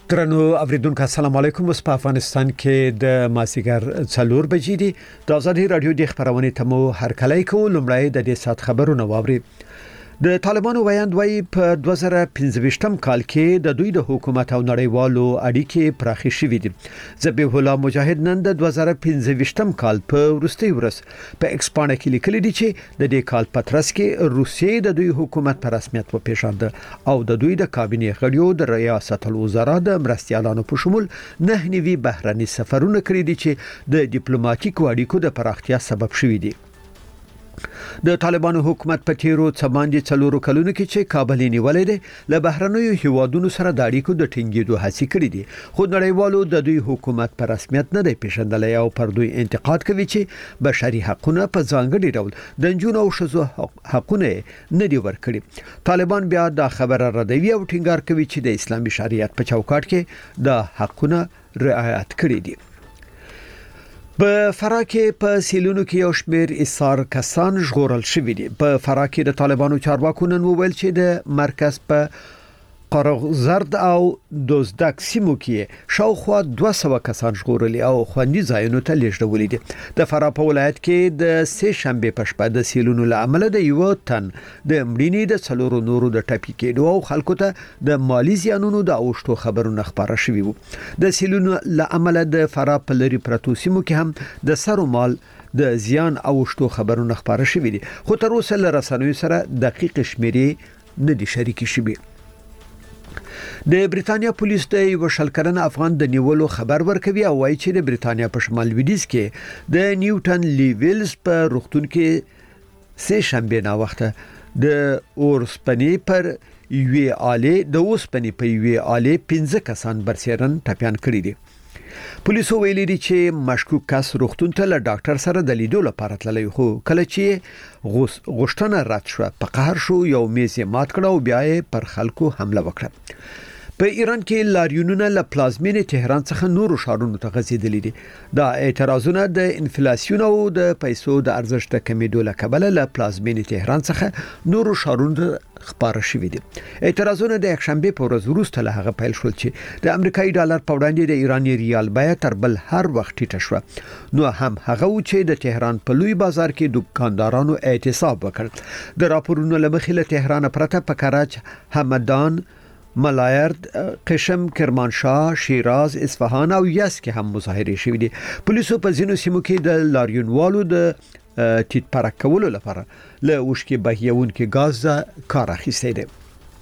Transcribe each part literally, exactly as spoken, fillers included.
درنو اوریدونکو السلام علیکم. اوس په افغانستان کې د ماسیګر څلور بجې دي. د آزادي رادیو د خبرونه تمو هر کله کو لمړی د دې سات خبرونه واوري. د طالبانو ویاند وایي په دوه زره پنځه کال کې د دوی د حکومت او نړیوالو اړیکې پراخې شوې دي. ذبیح الله مجاهد نن د دوه زره پنځه کال په وروستي ورځ په ایکسپانه کې لیکلي دي چې د دې کال په ترڅ کې روسیې د دوی حکومت په رسمیت وپېژانده او د دوی د کابینې غړیو د ریاست الوزرا د مرستيالانو په شمول نه نوي بهرني سفرونه کړی دي چې د ډیپلوماټیکو اړیکو د پراختیا سبب شوي دي. د طالبانو حکومت په تیرو څباندې څلورو کلونو کې چې کابل نیولې ده له بهرنیو هیوادونو سره د اړیکو د ټینګېدو هڅې کړې دي، خو نړیوالو د دوی حکومت په رسمیت نه دی پیژندلی او پر دوی انتقاد کوي چې بشري حقوقونه په ځانګړي ډول د نجونو او ښځو حقوقونه نه دي ورکړي. طالبان بیا دا خبره ردوي او ټینګار کوي چې د اسلامي شریعت په چوکاټ کې د حقوقونه رعایت کړي دي. په فراه کې په سیلونو کې یو شمېر ایثار کسان ژغورل شوي دي. په فراه کې د طالبانو چارواکو نن وویل چې د مرکز په قرغزرد او دوزدک سیمو کې شاوخوا دوه سوه کسان ژغورل او خوندي ځایونو ته لیږدول دي. د فراه په ولایت کې د سه شنبه په شپه د سیلونو لامل د یو تن د مړینې د څلورو نورو د ټپي کېدو او خلکو ته د مالی زیانونو د اوښتو خبرونه خبره شوي وو. د سیلونو لامل د فراه په لري پرتو سیمو کې هم د سر مال د زیان او اوښتو خبرونه خبره شوي دي، خو تر اوسه له رسنیو سره دقیق شمیرې نه دي شریک شوي. د بریتانیا پولیس د یو شلکرن افغان د نیولو خبر ورکوي او وایي چې د بریتانیا په شمال لویدیځ کې د نیوټن لیویلز په روغتون کې سه شنبه نا وخته د اورسپنې پر یوې آلې د اوسپنې په یوې آلې پنځه کسان برسېرن ټپيان کړي دي. پولیسو ویلي دي چې مشکوک کس روغتون ته له ډاکټر سره د لیدو لپاره تللی، خو کله چې غوښتنه رد شوه په قهر شو، یو میز یې مات کړ او بیا یې پر خلکو حمله وکړه. په ایران کې لاریونونه له پلازمینې تهران څخه نورو ښارونو ته غځېدلي دي. دا اعتراضونه د انفلیسیون او د پیسو د ارزښت کمیدو له کبله له پلازمینې تهران څخه نورو ښارونو ته خپاره شوي دي. اعتراضونه د یکشنبه په ورځ وروسته له هغه پیل شول چې د امریکایي ډالر په وړاندې د ایراني ریال بیه تر بل هر وخت ټیټه شوه. نو هم هغه و چې د تهران په لوی بازار کې دکاندارانو اعتصاب وکړ. د راپورونو له مخې له تهران پرته په کراچ، همدان، ملایرد، قشم، کرمانشاه، شیراز، اصفهان او یزد کې هم مظاهرې شوې دي. پولیسو په ځینو سیمو کې د لاریونوالو د ټیټ پرک کولو لپاره له وشکې بهیونکو غاز کار اخیستی دی.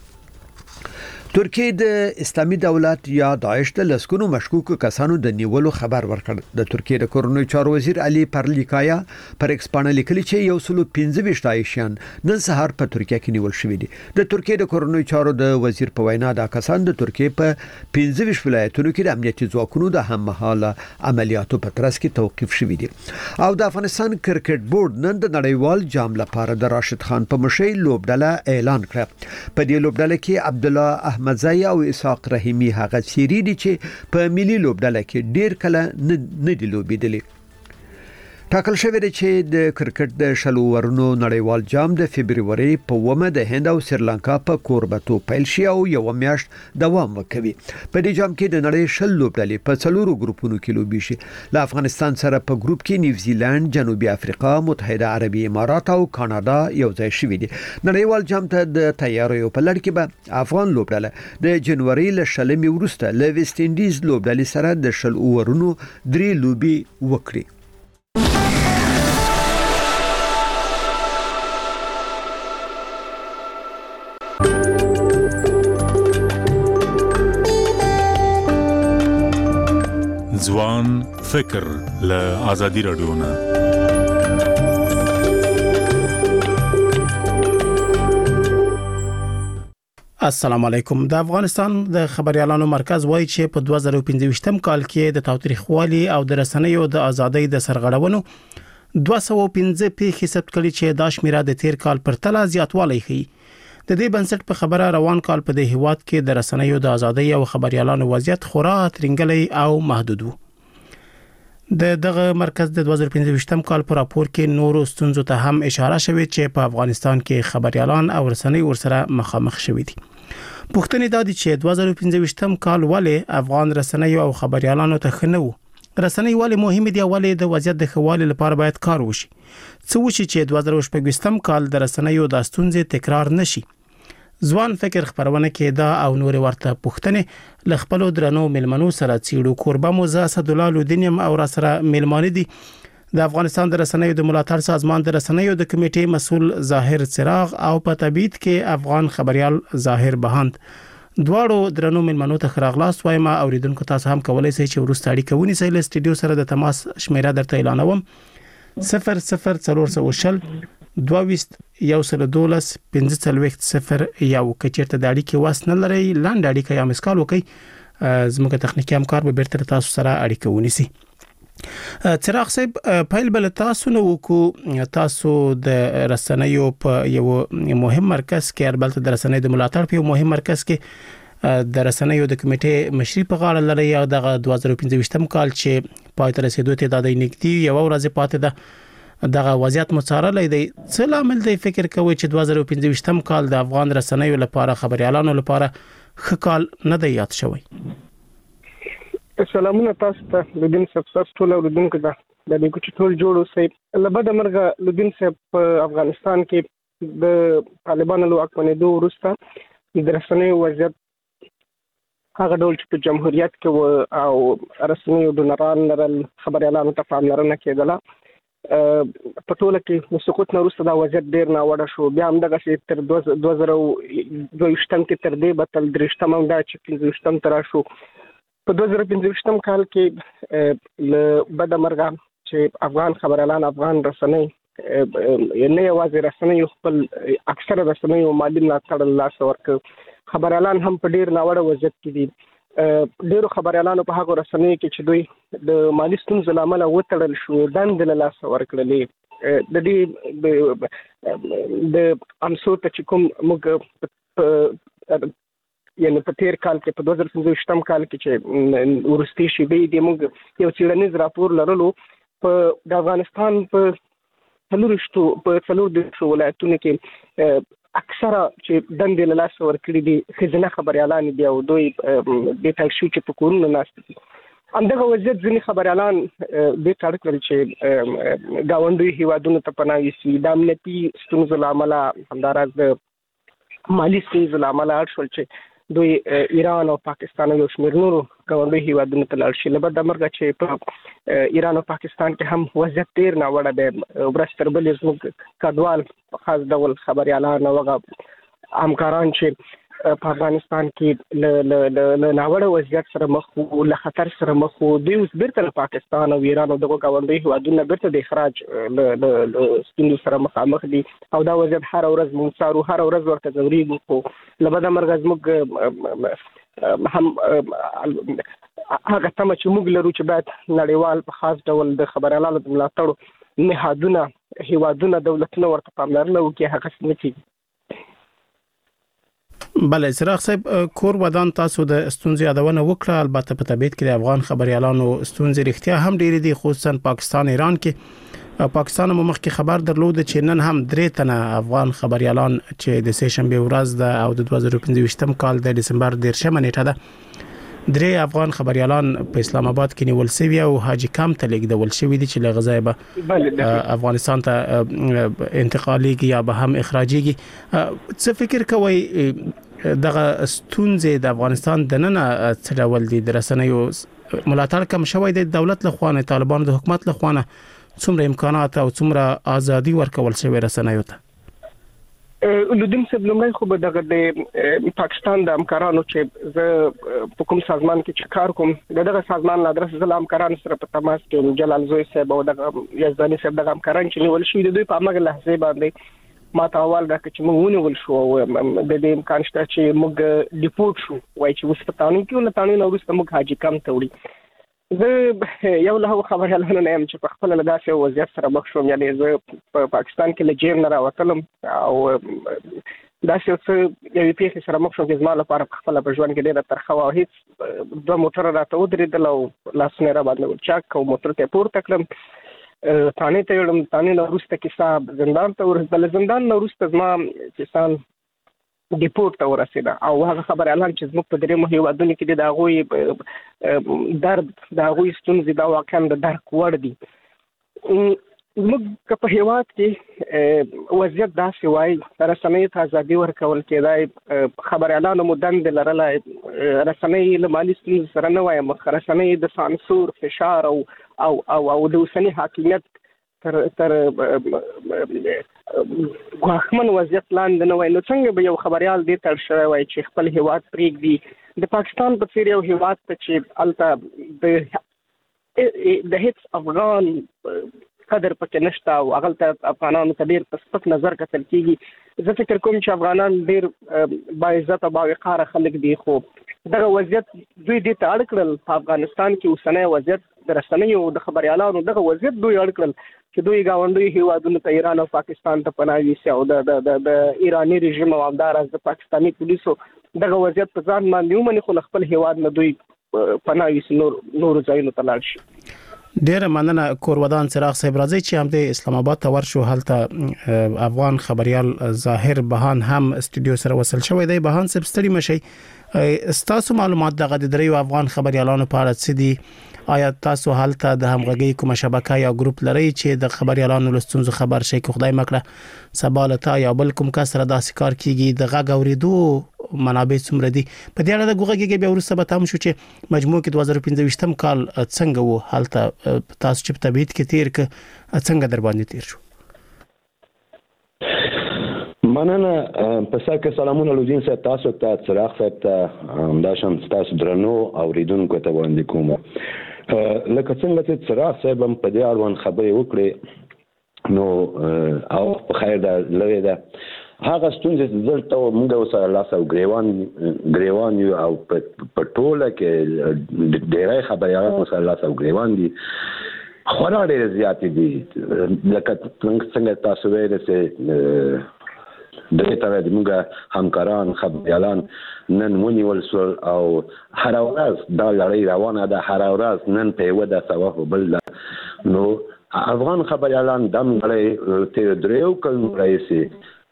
ترکیه د اسلامي دولت یا داعش د لسګونو مشکوکو کسانو د نیولو خبر ورکړ. د ترکیه د کورنوي چارو وزیر علي پرلیکایا پر ایکسپانه لیکلي چې یو سلو پنځه ویشت داعشیان نن سهار په ترکیه کې نیول شوي دي. د ترکیه د کورنوي چارو د وزیر په وینا دا کسان د ترکیه په پنځه ویشت ولایتونو کې د امنیتي ځواکونو د هممهاله عملیاتو په ترڅ کې توقیف شوي دي. او د افغانستان کرکټ بورډ نن د نړیوال جام لپاره د راشد خان په مشرۍ لوبډله اعلان کړه. په دې لوبډله کې عبد الله احمد زئی او اسحاق رحیمی هغه سری دي چې په ملي لوبډله کې ډیر کله نه دي لوبېدلي. ټاکل شوی دی چې د کرکټ د شلو ورونو نړیوال جام د فبرवरी په ومه د هند او سریلانکا په کوربتو پیل شي او یو میاشت دوام وکوي. په دې جام کې د نړۍ شل لوبډلې په څلورو ګروپونو کې لوبي شي. له افغانستان سره په ګروپ کې نیوزیلند، جنوبي افریقا، متحده عربي امارات او کاناډا یو ځای شوي دي. نړیوال جام ته د تیاریو په لړ کې به افغان لوبډله د جنوري له شلمې وروسته له ویسټ انډیز لوبډلې سره د شل اورونو درې لوبي وکړي. ځوان فکر له آزادي رادیو نه. السلام علیکم. د افغانستان د خبريالانو مرکز وایي چې په دوه زره پنځه کال کې د تاوتریخوالي او د رسنیو د ازادۍ د سرغړونو دوه سوه پنځه پیښې ثبت کړي چې دا شمیره د تیر کال پر تله زیاتوالی ښیي. د دې بنسټ په خبره روان کال په دې هیواد کې د رسنیو د ازادۍ او خبريالانو وضعیت خورا ترنګلی او محدود و. د دغه مرکز د دوه زره پنځه کال پر راپور کې نورو ستونزو ته هم اشاره شوې چې په افغانستان کې خبريالان او رسنۍ ورسره مخامخ شوې دي. پوښتنه دا دي چې دوه زره پنځه کال ولې افغان رسنۍ او خبريالانو ته خنو رسنۍ ولې مهمه دي، ولې د وضعیت د خوالي لپاره باید کار وشي، څه وشي چې دوه زره شپږ کال د رسنۍ د ستونزې تکرار نشي. ځوان فکر خبرونه کې دا او نور ورته پوښتنه ل خپل درنو ملمنو سره چیړو قربا موزه اسدالله لودینیم او را سره ملمانه دي. د افغانستان د رسنیو د ملاتړ سازمان د رسنیو د کمیټې مسول ظاهر چراغ او په تبعید کې افغان خبريال ظاهر بهاند دواړو درنو ملمنو ته خراغلاس وایم. اوریدونکو تاسو هم کولای شئ چې ورسته اړیکه ونیسئ. له سټډیو سره د تماس شمیره درته اعلانوم صفر صفر څلور سوه دویست یو سل دولس پنځه څلوېښت صفر یو. کچیرته د اړیکې واس نه لري لاندې اړیکه یا مسکال وکي، زموږ تخنیکی همکار به بیرته تاسو سره اړیکه ونیسي. چراغ صاحب پایل بل تاسو نو کو تاسو د رسنیو په یو مهم مرکز کې اربلته د رسنیو د ملاتړ په یو مهم مرکز کې د رسنیو د کمیټې مشري په غاړه لري. یا د دوه زره پنځه کال چې پای ته رسیدو ته د نګدي یو ورځ پاتې ده دغه وضعیت مڅارلې دی. څه لامل دی فکر کوي چې دوه زره پنځه کال د افغان رسنیو لپاره خبريالانو لپاره ښه کال نه دی یاد شوی؟ سلامونه تاسو ته لودین صاحب، ټول اوریدونکو ته د دې کوچ ټول جوړو سي لبد مرګه لودین صاحب په افغانستان کې د طالبانو له واکمنېدو وروسته د رسنیو وضعیت هغه ډول چې په جمهوریت کې او رسنیو د نران لرل خبريالانو ته پاملرنه کېدله. په ټوله کې سقوط نه وروسته دا وضعیت ډیر ناوړه شو. بیا هم دغه شی تر دوه زره دوه کې تر دې بتل درشتم دا چې پنځه تر شو. په دوه زره پنځه کال کې له بد مرغه چې افغان خبريالان افغان رسنۍ نه یوازې رسنۍ خپل اکثره رسنۍ مالی ملاتړ لاس ورکړ. خبريالان هم په ډیر ناوړه وضعیت کې دي. ډیرو خبريالانو په هغه رسنۍ کې چې دوی د مالی ستونزو لامل وتړل شو دند له لاس ورکړلې. د دې د امسو ته چې کوم موږ یعنی په تیر کال کې په دوه زره پنځه کال کې چې ورستي شي به د موږ یو څېړنیز راپور لرلو په د افغانستان په څلورشتو په څلور د ولایتونو کې اکثره چې دندې له لاس ورکړي دي ښځینه خبريالان دي او دوی د تاکسي چې په کورونو ناست دي. همدغه وضعیت ځینې خبريالان د تاړ کړل چې گاونډي هیوادونو ته پناه یوسي. د امنیتي ستونزو له امله همداراز د مالی ستونزو له امله اړ شول چې دوی ایران او پاکستان او یو شمېر نورو گاونډي هیوادونو ته لاړ شي. له بده مرغه چې په ایران او پاکستان کې هم وضعیت ډیر ناوړه دی. ورځ تر بلې زموږ کډوال په خاص ډول خبريالان او همکاران چې په افغانستان کې له ناوړه وضعیت سره مخ وو، له خطر سره مخ وو. دوی اوس بیرته له پاکستان او ایران او دغه گاونډي هیوادونو بیرته د اخراج له ستونزو سره مخامخ دي او دا وضعیت هر ورځ مونږ څارو، هر ورځ ورته ځورېږو. خو له بده مرغه زموږ هم هغه تمه چې موږ لرو چې باید نړیوال په خاص ډول د خبريالانو د ملاتړ نهادونه هیوادونه دولتونه ورته پاملرنه وکړي، هغه څه نه کېږي. بله چراغ صاحب، کور ودان تاسو د ستونزې یادونه وکړه. البته په تبعید کې د افغان خبريالانو ستونزې رښتیا هم ډېرې دي، خصوصا پاکستان ایران کې. پاکستان مو مخکې خبر درلود چې نن هم درې تنه افغان خبريالان چې د سه شنبه ورځ ده او د دوه زره پنځه کال د دسمبر دیرشمه نیټه ده درې افغان خبريالان په اسلام آباد کې نیول شوی او حاجی کام ته لیږدول شوی دي چې لغزای به افغانستان ته انتقالي یا به هم اخراجيږي. څه فکر کوي دغه ستونزې د افغانستان د نن څه ډول دي؟ د رسنیو ملاتړ کم شوی دی دولت له خوا، طالبانو د حکومت له خوا، څومره امکانات او څومره ازادي ورکول شوی رسنیو ته؟ لودین صاحب، لومړی خو به دغه د پاکستان د همکارانو چې زه په کوم سازمان کې چې کار کوم دغه سازمان له ادرس زه له همکارانو سره په تماس کې جلال زوی صاحب او دغه یزداني صاحب دغه همکاران چې نیول شوي د دوی په هغه لحظه باندې ما ته اول دا چې موږ ونیول شو د دې امکان شته چې موږ ډیپورټ شو، وایي چې اوس په تانو کې له تانو نه وروسته موږ حاجی کم ته وړي. زه یو له خبريالانو نه یم چې په خپل له داسې وضعیت سره مخ شوم. یعنی زه په پاکستان کې له جیل نه راوتلم او دا څه یو پیښه سره مخ شو چې زما لپاره په خپل ژوند کې ډېره ترخه و. هیڅ دوه موټر راته ودرېدل او لاسونه را باندې چاک او موټر ته پورته کړم، تانه ته یوړم. تانه نو وروسته کیسه زندان ته ورسېدل. زندان نو وروسته زما کیسان ډیپورت ته ورسېده او هغه خبر اعلان چې زموږ په درېیمو هېوادونو کې د هغوی درد د هغوی ستونزې دا واقعا د درک وړ دي. موږ په هېواد کې وضعیت داسې وایي رسنیو ته ازادي ورکول کېدای، خبر اعلانو مو دندې لرلی، رسنۍ له مالي ستونزو سره نه وایم، رسنۍ د سانسور فشار او او او او د اوسني حاکمیت تر تر ګواښمن وضعیت لاندې نه وای. نو څنګه به یو خبریال دې ته اړ شوی وای چې خپل هېواد پرېږدي د پاکستان په څېر یو هېواد ته چې هلته د هیڅ افغان قدر پکې نشته او هغلته افغانانو ته ډېر په سپک نظر کتل کېږي. زه فکر کوم چې افغانان ډېر باعزته باوقاره خلک دي، خو دغه وضعیت دوی دې ته اړ کړل. په افغانستان کې اوسنی وضعیت د رسنیو د خبریالانو دغه وضعیت دوی اړ کړل چې دوی ګاونډیو هېوادونو ته ایران او پاکستان ته پناه یوسي او د د ایراني رژیم او همداراز د پاکستاني پولیسو دغه وضعیت په ځان باندې ومني، خو له خپل هېواد نه دوی پناه یوسي نور نورو ځایونو ته لاړ شي. ډیره مننه کورودان څراغ صاحب. راځي چې هم د اسلام آباد ته ورشو. هلته افغان خبريال ظاهر بهان هم استودیو سره وصل شوی دی. بهان صاحب ستړي مشي، تاسو معلومات دغه د دریو افغان خبريالانو په اړه څه دي؟ آیا تاسو هلته د همغږي کومه شبکه یا ګروپ لرئ چې د خبريالانو لستونزو خبر شي؟ که خدای مکړه سبا لته یا بل کوم کس سره داسې کار کیږي د غږ اوریدو منابع څومره دي؟ په دې اړه د غوږیږي بیا ورسره به تاسو شو چې مجموع کې دوه زره پنځه کال څنګه وو هلته تاسو چې په طبيعت کې تیر ک څنګه در باندې تیر شو؟ مننه. په سر کې سلامونه لودین صاحب، تاسو ته څراغ صاحب ته همداشان تاسو درنو اوریدونکو ته وړاندې کوم. لکه څنګه چې څراغ صاحب هم په دې اړوند خبرې وکړې، نو او په خیر ده لوی ده هغه ستونزې چې دلته موږ سره لاس او ګریوان ګریوان یو او په ټوله کې ډېری خبریالانو سره لاس او ګریوان دي، خورا ډېرې زیاتې دي. لکه څنګه تاسو ویل چې درې تر دې موږ همکاران خبريالان نن ونیول شول او هر ورځ دا لړۍ روانه ده، هر ورځ نن په یو د سوا بل ده. نو افغان خبريالان دم لړۍ تیر دریو کلونو راځي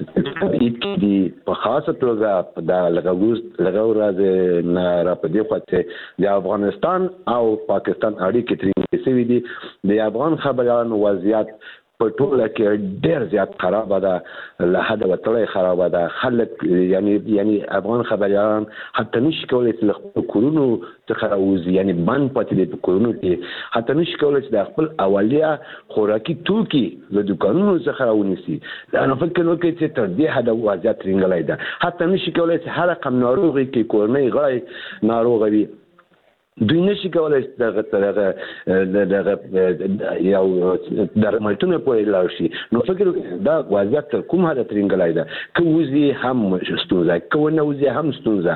دي په خاصه توګه دا لګوز لګاو راځي نه را پدې خواته د افغانستان او پاکستان اړیکې ترې سوي دي. د افغان خبريالانو وضعیت په ټوله کې ډېر زیات خراب ده، له حد وتلې خراب ده. خلک یعنی یعنی افغان خبريالان حتی نشي کولای چې خپل کورونو څخه راوځي، یعنی بند پاتې دي په کورونو کې، حتی نشي کولای چې د خپل اولیه خوراکي توکي له دوکانونو څخه راونیسي. انا فکر نو کې چې تر دې حد وضعیت رنګلای ده، حتی نشي کولای چې هر رقم ناروغي کې کورنۍ غړي ناروغ وي، دوی نشي کولای دغه دغه دغه یو درملتون پورې لاړ شي. نو فکر دا وضعیت تر کوم حد ترنګلای ده، که وزي هم ستونزه، که نه وزي هم ستونزه.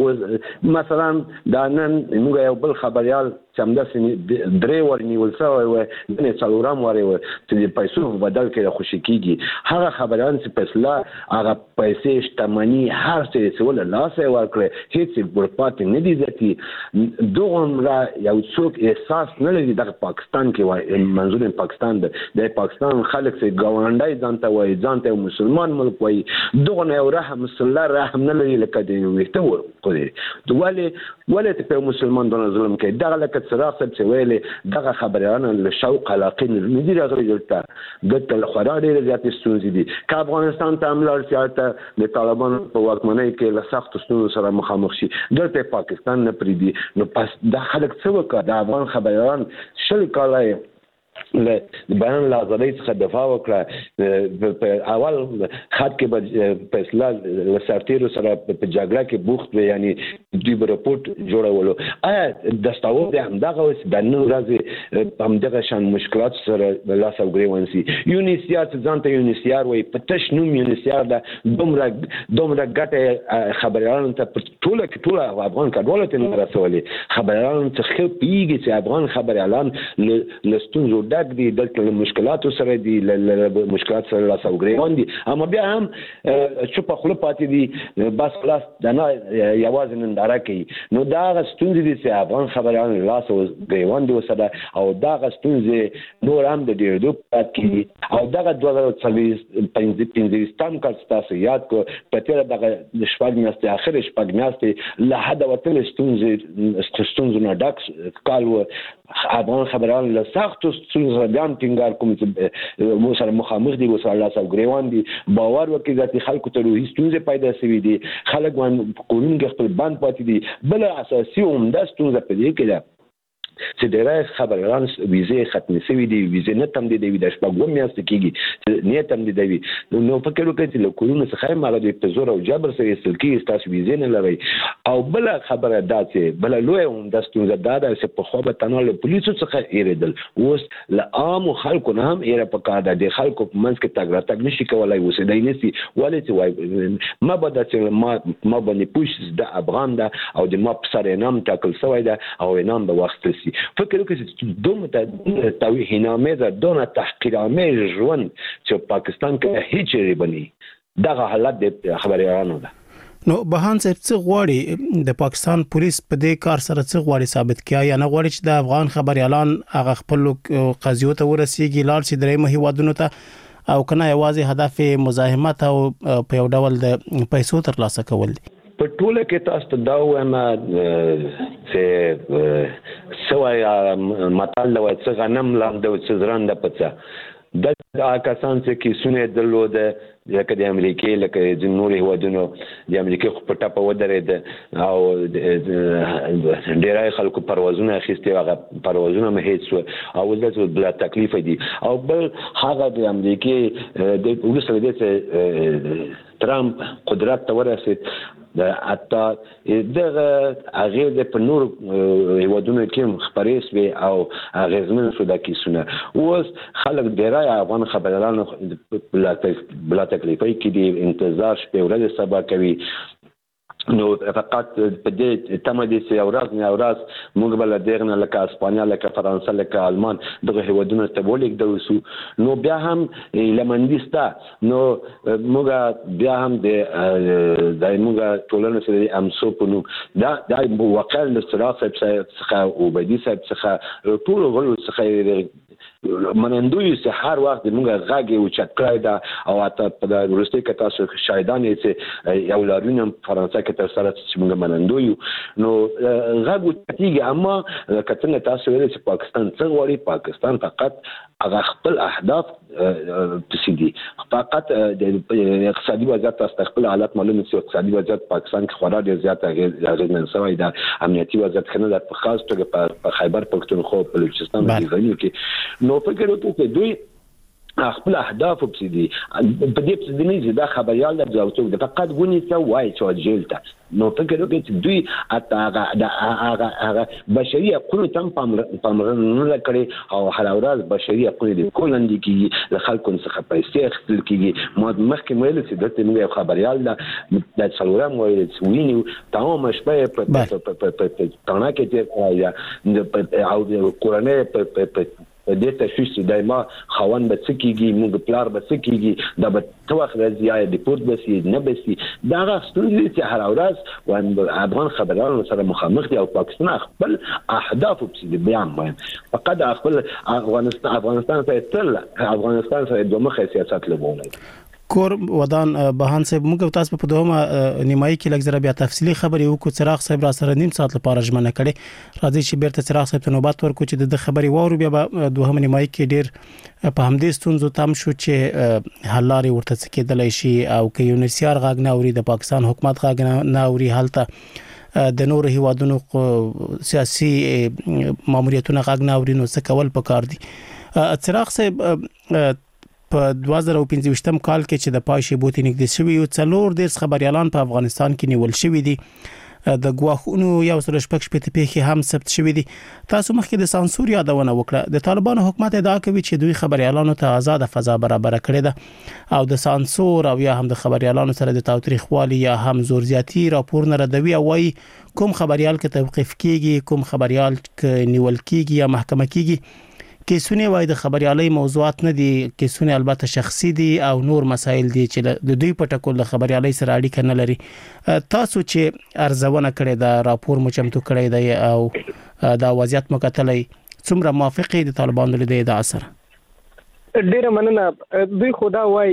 مثلا دا نن موږ یو بل خبريال چې همداسې درې ور نیول شوی و، نه څلورم ور و چې د پیسو په بدل کې خوشي کیږي. هغه خبريان چې پیسې هغه پیسې شتمنۍ هر څه چې ول لاسه ورکړي هیڅ ورپاتې نه دي ځکه دوغم را یو څوک احساس نه لري. د پاکستان کې وای منظور پاکستان ده، د پاکستان خلک چې ګاونډای ځانته وای ځانته مسلمان ملک وای، دوغه نه رحم الله رحم نه لري لکه د ویته ورکړي. دوله ولې ته مسلمان د ظلم کوي؟ دغه لکه څراغ صاحب چې ویلې دغه خبريالانو له شوق علاقې نه دي راغلي دلته دلته خورا ډېرې زیاتې ستونزې دي. که افغانستان ته حمله ورسي د طالبانو په واکمنۍ کې له سختو ستونزو سره مخامخ شي، دلته پاکستان نه پرېږدي. نو پس دا خلک څه وکړه؟ د افغان خبريالان شل کاله له بیان لازمي څخه دفاع وکړه. په اول خط کې به فیصله له سرتیرو سره په جګړه کې بوخت وي، یعنی دوی به رپورټ جوړولو. آیا دستاوود همدغه اوس د نن ورځې همدغه شان مشکلات سره لاس او ګریوان سي؟ یونیسیار چې ځان ته یونیسیار وایي، په تش نوم یونیسیار ده، دومره دومره ګټه خبريالانو ته په ټوله کې ټوله افغان کډوالو ته نه رسولې. خبريالانو څخه پیږي چې افغان خبريالان له ستونزو ډک دي دلته مشکلات سره دي مشکلات سره لاس او ګریوان دي اما بیا هم چې په خپل پاتې دي بس خلاص دا نه یوازې ننداره کوي نو دا غستونځي دي چې افغان خبريال لاس او ګریوان دي وسره او دا غستونځي نور هم د ډیر دوه پاتې او دا د دوه زره څلور تام کال تاسو یاد کو په تیر دغه شپږ میاشتې اخر شپږ میاشتې له حد وتل ستونزې ستونزې نه ډک کال و افغان خبريال له سخت ستونزې ګام ټینګار کوم چې مو سره مخامخ دي وسره لاس او ګریوان دي باور وکړي چې خلکو ته روحي ستونزې پیدا شوي دي خلک وان قانون کې خپل بند پاتې دي بل اساسي عمده ستونزه په دې کې ده چې ډېر خبريالان ویزه ختمې شوې دي ویزه نه تم دي د شپږم میاشتې کېږي نه تم دي دی نو فکر وکړئ چې له کورونو څخه ماغه د پزور او جبر سره سلکی تاسو ویزه نه لري او بل خبره دا چې بل لوی هم د ستونزه دا ده چې په خو به تنول پولیسو څخه ایریدل اوس له عام خلکو نه هم ایره پکاره ده د خلکو په منځ کې تګ راتګ نشي کولای اوس دای نسی ولې چې وای ما به د ما ما باندې پوښتنه د افغان ده او د ما په سره نام ټاکل شوی ده او نام به وخت سي فکر وکړئ چې دومره توهین‌آمیزه دونه تحقیرآمیز ژوند چې پاکستان کې هیڅ ریبني دغه حالت د خبريالانو ده نو بهان صاحب څه غواړي د پاکستان پولیس په دې کار سره څه غواړي ثابت کیا یا نه غواړي چې د افغان خبريالان هغه خپل قضیو ته ورسیږي لار سي درې مهي وادونو ته او کنه یوازې هدف مزاحمت او په یو ډول د پیسو ترلاسه کول دي په ټوله کې تاسو ته دا وایم چې سویا متل وای څنګه غنم لاندې او څنګه زرنده پڅه د کسان چې کیسونه درلوده لکه د امریکای لکه د نورو هیوادونو د امریکای په ټاپه ودرېد او ډیرای خلکو پروازونه اخیستي هغه پروازونه مه هیڅ او ولته بلا تکلیف دي او بل هغه د امریکای د پولیسو د ترامپ قدرت ته ورسید د اتا دغه هغه د په نور هیوادونو کې خبرې سوي او غزمن شو د کیسونه اوس خلک ډیرای افغان خبريالانو بلا بلا تکلیفي کې دي انتظار شپه ورځ سبا کوي نو فقط په دې تم دي چې اورات نه اورات موږ بل دغه لکه اسپانیا لکه فرانسه لکه آلمان دغه هیوادونو ته بولیک دوسو نو بیا هم لمندستا نو موږ بیا هم د د موږ ټولنه سره امسو په نو دا د وکیل د صراحت څخه او بدی څخه ټول غلو څخه منندوی سه هر وخت موږ غاګي او چټکای دا او اته په د ورستي کې تاسو شاهدان یې چې یو لارونم فرانسه کې تر سره چې موږ منندوی نو غاګو تیږي اما کتنه تاسو ویل چې پاکستان څنګه وړي پاکستان فقط هغه خپل اهداف تسدي فقط د اقتصادي وضعیت استقبال حالات معلومه چې اقتصادي وضعیت پاکستان کې خورا ډیر زیات هغه نن سوي دا امنیتي وضعیت خنه د خاص توګه په خیبر پختونخوا په بلوچستان کې نو فکر وکړو چې دوی خپل اهداف په دې په دې په دې نه دا خبريال د ځاوتو د فقط غونی څه وای چې جیلته نو فکر وکړو چې دوی اته هغه هغه بشري حقوق تم پامرنه کړي او هر ورځ بشري حقوق د کولندي کې د خلکو څخه پیسې اخیستل کیږي ما مخکې ویل چې دته موږ خبريال د څلورم ویل چې ویني تمام شپه په په تانا کې چې او د کورنۍ په د تشویش دایما خوان به سکیږي موږ پلار به سکیږي دا به توخ راځي یا ریپورت بسي نه بسي دا غوښتنه چې هر ورځ و افغان خبريالانو سره مخامخ دي او پاکستان خپل اهداف په بیان وایم فقط خپل افغانستان افغانستان ته تل افغانستان سره دوه مخه سیاست لګولای کور ودان بهان صاحب موږ تاسو په دومره نیمایي کې لږ بیا تفصیلی خبرې وکړو چراغ صاحب را سره نیم ساعت لپاره ژمنه کړې راځي چې بیرته چراغ صاحب ته نوبت ورکړو چې د خبرې وورو بیا دوهم نیمایي کې ډیر په همدې ستونزو تام شو چې حل لارې ورته کېدلای شي او کې یونیسیار غاګ نه اوري د پاکستان حکومت غاګ نه اوري حالت د نور هیوادونو سیاسي ماموریتونو غاګ نه اوري نو څه کول پکار دي چراغ صاحب په دوه زره پنځه کال کې چې د پایشي بوتي نګد شوی او څلور د خبريالان په افغانستان کې نیول شوی دي د غواخونو یو سره شپږ شپږ پیخي هم ثبت شوی دي تاسو مخکې د سانسور یادونه وکړه د طالبانو حکومت ادعا کوي چې دوی خبريالانو ته آزاد فضا برابر کړې ده او د سانسور او یا هم د خبريالانو سره د تاریخوالي یا هم زور زیاتی راپور نه ردوي او وايي کوم خبريال کې توقيف کیږي کوم خبريال کې نیول کیږي یا محکمه کیږي کیسونه وای د خبريالۍ موضوعات نه دي، کیسونه البته شخصي دي او نور مسایل دي چې د دوی په ټکول د خبريالۍ سره اړیکه نه لري. تاسو چې ارزونه کړې دا راپور مو چمتو کړی دی او دا وضعیت مو کتلې، څومره موافقه دي طالبانو له دې د اثر؟ ډیره مننه. دوی خدا وای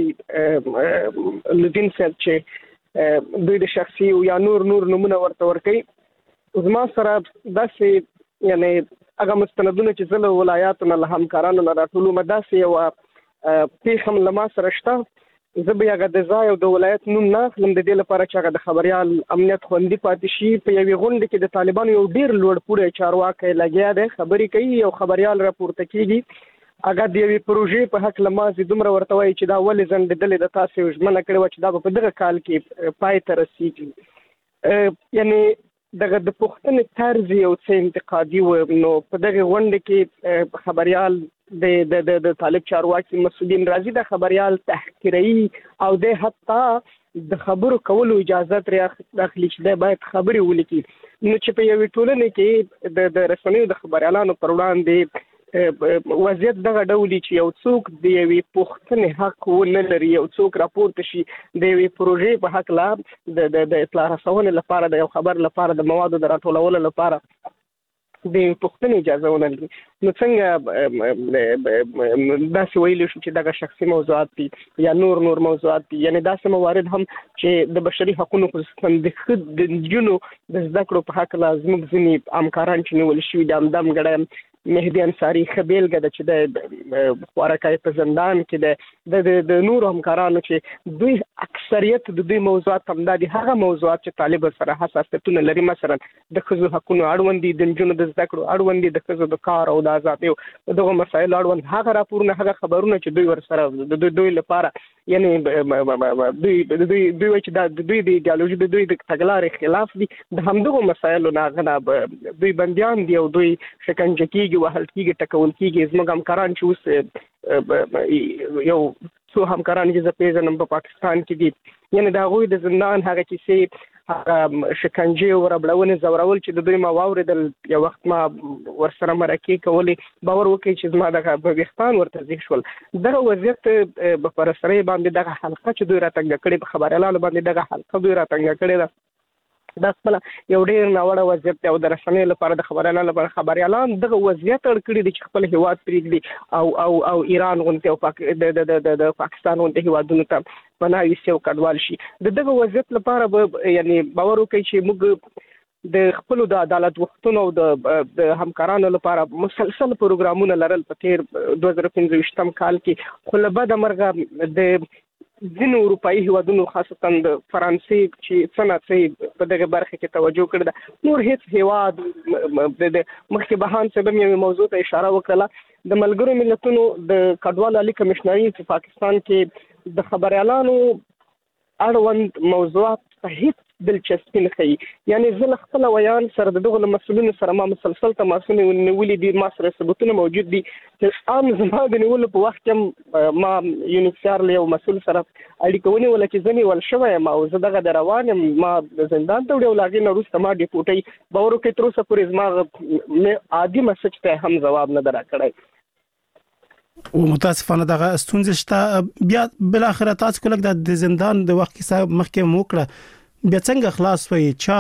لدین صاحب چې دوی د شخصي او یا نور نور نمونه ورته ورکي. زما سره داسې یعنی هغه مستندونه چې زله ولایاتو نه همکارانو نه راټولو مداسې او پیښم لما سره شته. زه به هغه د ځای او د ولایت نوم نه اخلم د دې لپاره چې هغه د خبريال امنیت خوندي پاتې شي. په یوې غونډه کې د طالبانو یو ډیر لوړ پوړی چارواکي لګیا دی، خبرې کوي او خبريال راپورته کیږي. اګه د یوې پروژې په حق لمازي دومره ورته وایي چې دا ولې ځنډېدلې د تاسو ژمنه کړې و چې دا په دغه کال کې پای ته رسیږي. یعنی دغه د پښتنې طرز یو څه انتقادي و. نو په دغه غونډه کې خبريال د د د طالب چارواکي مسؤلین راځي د خبريال تحقیري او د حتی د خبرو کولو اجازه ترې اخلي چې د باید خبري ولیکي. نو چې په یوې ټولنې کې د د رسنیو د خبريالانو پر وړاندې وضعیت دغه ډولي چې یو څوک د یوې پښتنې حق ونه لري، یو څوک راپورته شي د یوې پروژې په حق لا د د اطلاع رسونې لپاره د یو خبر لپاره د موادو د راټولولو لپاره د پښتنې اجازه ونه لري، نو څنګه داسې ویلی شو چې دغه شخصي موضوعات دي یا نور نور موضوعات دي. یعنی داسې موارد هم چې د بشري حقوقو خصوصا د ښځو د نجونو د زده کړو په حق لا زموږ ځینې همکاران چې نیول شوي د همدم ګډه مهدي انصاري خبيلګه د چې د خوارکای په زندان کې د د نور همکارانو چې دوی اکثریت د دوی موضوعات هم د هغه موضوعات چې طالب سره حساسیتونه لري، مثلا د ښځو حقوقو اړوند دي، د نجونو د زده کړو اړوند دي، د ښځو د کار او د آزادۍ دغه مسایل اړوند هغه راپورونه هغه خبرونه چې دوی ور سره د دوی لپاره یعنی دوی دوی دوی چې د دوی د ایدئولوژي د دوی د تګلارې خلاف دي، د همدغه مسایلو نه غنا دوی بنديان دي او دوی شکنجه کیږي وهل کیږي ټکول کیږي. زموږ همکاران چې اوس یو څو همکاران چې زه پیژنم په پاکستان کې دي، یعنی د هغوی د زندان هغه کیسې هغه شکنجې او ربړونې زورول چې د دوی ما واورېدل، یو وخت ما ورسره مرکې کولې، باور وکړئ چې زما دغه ویښتان ورته زیږ شول. دغه وضعیت په رسنیو باندې دغه حلقه چې دوی راتنګه کړې په خبریالانو باندې دغه حلقه دوی راتنګه کړې ده، دا خپل یو ډیر ناوړه وضعیت دی او د رسنیو لپاره د خبريالانو لپاره خبريالان دغه وضعیت اړ کړی دي چې خپل هیواد پرېږدي او او او ایران غونډه او پاک د د د پاکستان غونډه هیوادونو ته پناه یوسي او کډوال شي. د دغه وضعیت لپاره به یعنی باور وکړئ چې موږ د خپل د عدالت وختونو او د همکارانو لپاره مسلسل پروګرامونه لرل په تیر دوه زره پنځه کال کې، خو له بده مرغه د ځینو اروپایي هیوادونو خاصتا د فرانسې چې څنګه په دغه برخه کې توجه کړې ده، نور هیڅ هیواد د مخکې بهان سبب یو موضوع ته اشاره وکړه د ملګرو ملتونو د کډوالو عالی کمشنري په پاکستان کې د خبريالانو اړوند موضوعات په هیڅ دلچسپي نه کوي. یعنی زه خپل ویان سره دغه مسؤلینو سره ما مسلسل تماسونه ونیولې دي، ما سره ثبوتونه موجود دي چې عام زما د نیولو په وخت کې ما یونیسار له یو مسؤل سره اړیکه ونیول چې ځنی ول شوی ما او زه دغه د روان ما د زندان ته وړو لاګې نو روسته ما ډیپوټي باور کې تر اوسه پورې زما عادي مسج ته هم جواب نه درا کړی. او متاسفانه دغه ستونزې شته. بیا بل اخر تاسو کولک د زندان د وخت کې مخکې موکړه بیا څنګه خلاص وي، چا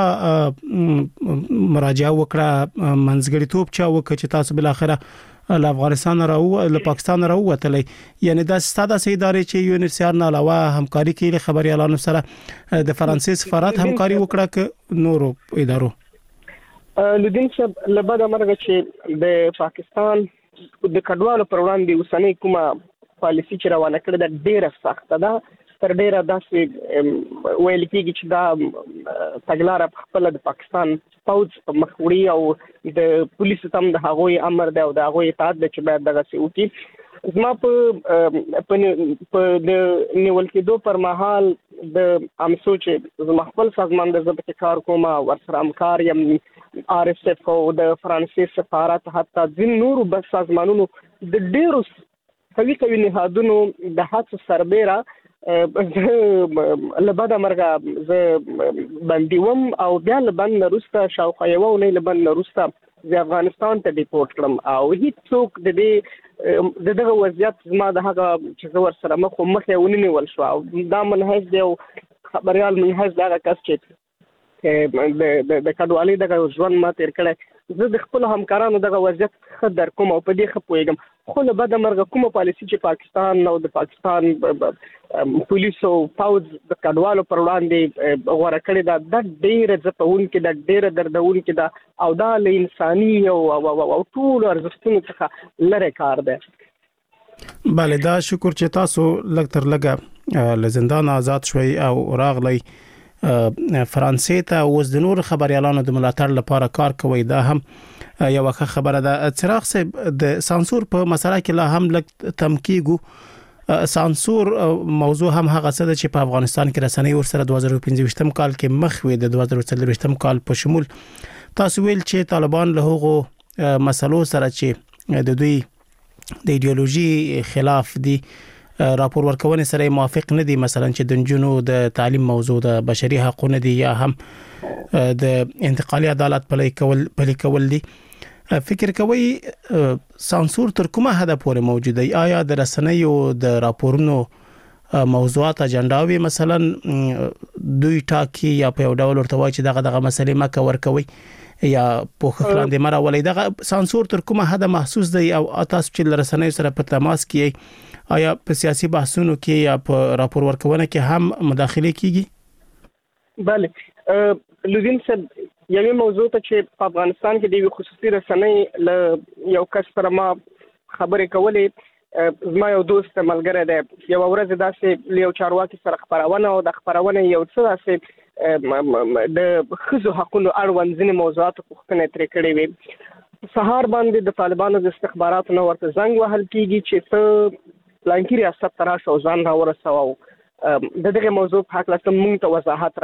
مراجعه وکړه، منځګړیتوب چا وکړه چې تاسو بل اخر له افغانستان راو له پاکستان راو وتلې؟ یعنی دا ستاده سي ادارې چې یونیسار نه علاوه همکاري کوي خبريالانو سره د فرانسې سفارت همکاري وکړه ک نورو ادارو؟ لدین صاحب لبد امرګه چې د پاکستان د کډوالو پر وړاندې اوسنۍ کومه پالیسي چې روانه کړې ده ډیره سخته ده، تر ډیره داسې ویل کېږي چې دا تګلاره په خپل د پاکستان پوځ په مخ وړي او د پولیسو تم د هغوی امر دی او د هغوی اطاعت دی چې باید دغسې وکړي. زما په په د نیول کېدو پر مهال د امسو چې زما خپل سازمان د زه پکې کار کوم ورسره همکار یم، آر اس اف او د فرانسې سفارت حتی ځینې نورو بس سازمانونو د ډیرو قوي قوي نهادونو د هڅو سربیره لبدا مرګه زه بندیوم او بیا لبند نروسته شاوخوا یو نه لبند نروسته زه افغانستان ته ډیپورت کړم او هیڅ څوک د دې د دغه وضعیت زما د هغه چې زه ورسره مخ مخې ونیول شو او دا منهج دی او خبريال منهج دا کس چې د د کډوالۍ دغه ژوند ما تیر کړی زه د خپل همکارانو دغه وضعیت ښه در کوم او په دې ښه پوهېږم خو له بده مرغه کومه پالیسي چې پاکستان او د پاکستان پولیسو پوځ د کډوالو پر وړاندې غوره کړې ده دا ډېره ځپونکې ده ډېره دردونکې ده او دا له انساني او او ټولو ارزښتونو څخه لرې کار دی. بله دا شکر چې تاسو لږ تر لږه له زندان آزاد شوي او راغلی فرانسې ته اوس د نور خبريالانو د ملاتړ لپاره کار کوي دا هم یو ښه خبره ده. چراغ صاحب د سانسور په مسله کې لا هم لږ تمکیګو سانسور موضوع هم هغه څه ده چې په افغانستان کې رسنۍ ورسره دوه زره پنځه کال کې مخ وي د دوه زره څلور کال په شمول تاسو ویل چې طالبان له هغو مسلو سره چې د دوی د ایدئولوژي خلاف دي راپور ورکونه سره موافق نه دي مثلا چې د جنونو د تعلیم موضوع د بشري حقوقو دي یا هم د انتقالي عدالت پلي کول پلي کول دي فکر کوي سانسور تر کومه حد پورې موجود دی آیا د رسنیو د راپورونو موضوعات اجنډاوي مثلا دوی ټاکي یا په یو ډول ورته وایي چې دغه دغه مسلې مکه ورکوي یا په خلاندې مره ولې دغه سانسور تر کومه حد محسوس دی او تاسو چې رسنیو سره په تماس کې آیا په سیاسي بحثونو کې یا په راپور ورکونه کې هم مداخله کیږي؟ بله لودین صاحب یوه موضوع ته چې په افغانستان کې د خصوصي رسنۍ له یو کس سره ما خبرې کولې زما یو دوست ملګری دی یو ورځ داسې یو چارواکي سره خبرونه او د خبرونه یو څه داسې د ښځو حقوقو اړوند ځینې موضوعاتو پوښتنې ترې کړې وې سهار باندې د طالبانو د استخباراتو نه ورته زنګ وهل کیږي چې ته پلانکی ریاست تراشه او ځان را ورسوه د دغه موضوع په حق لته مونږ ته وضاحت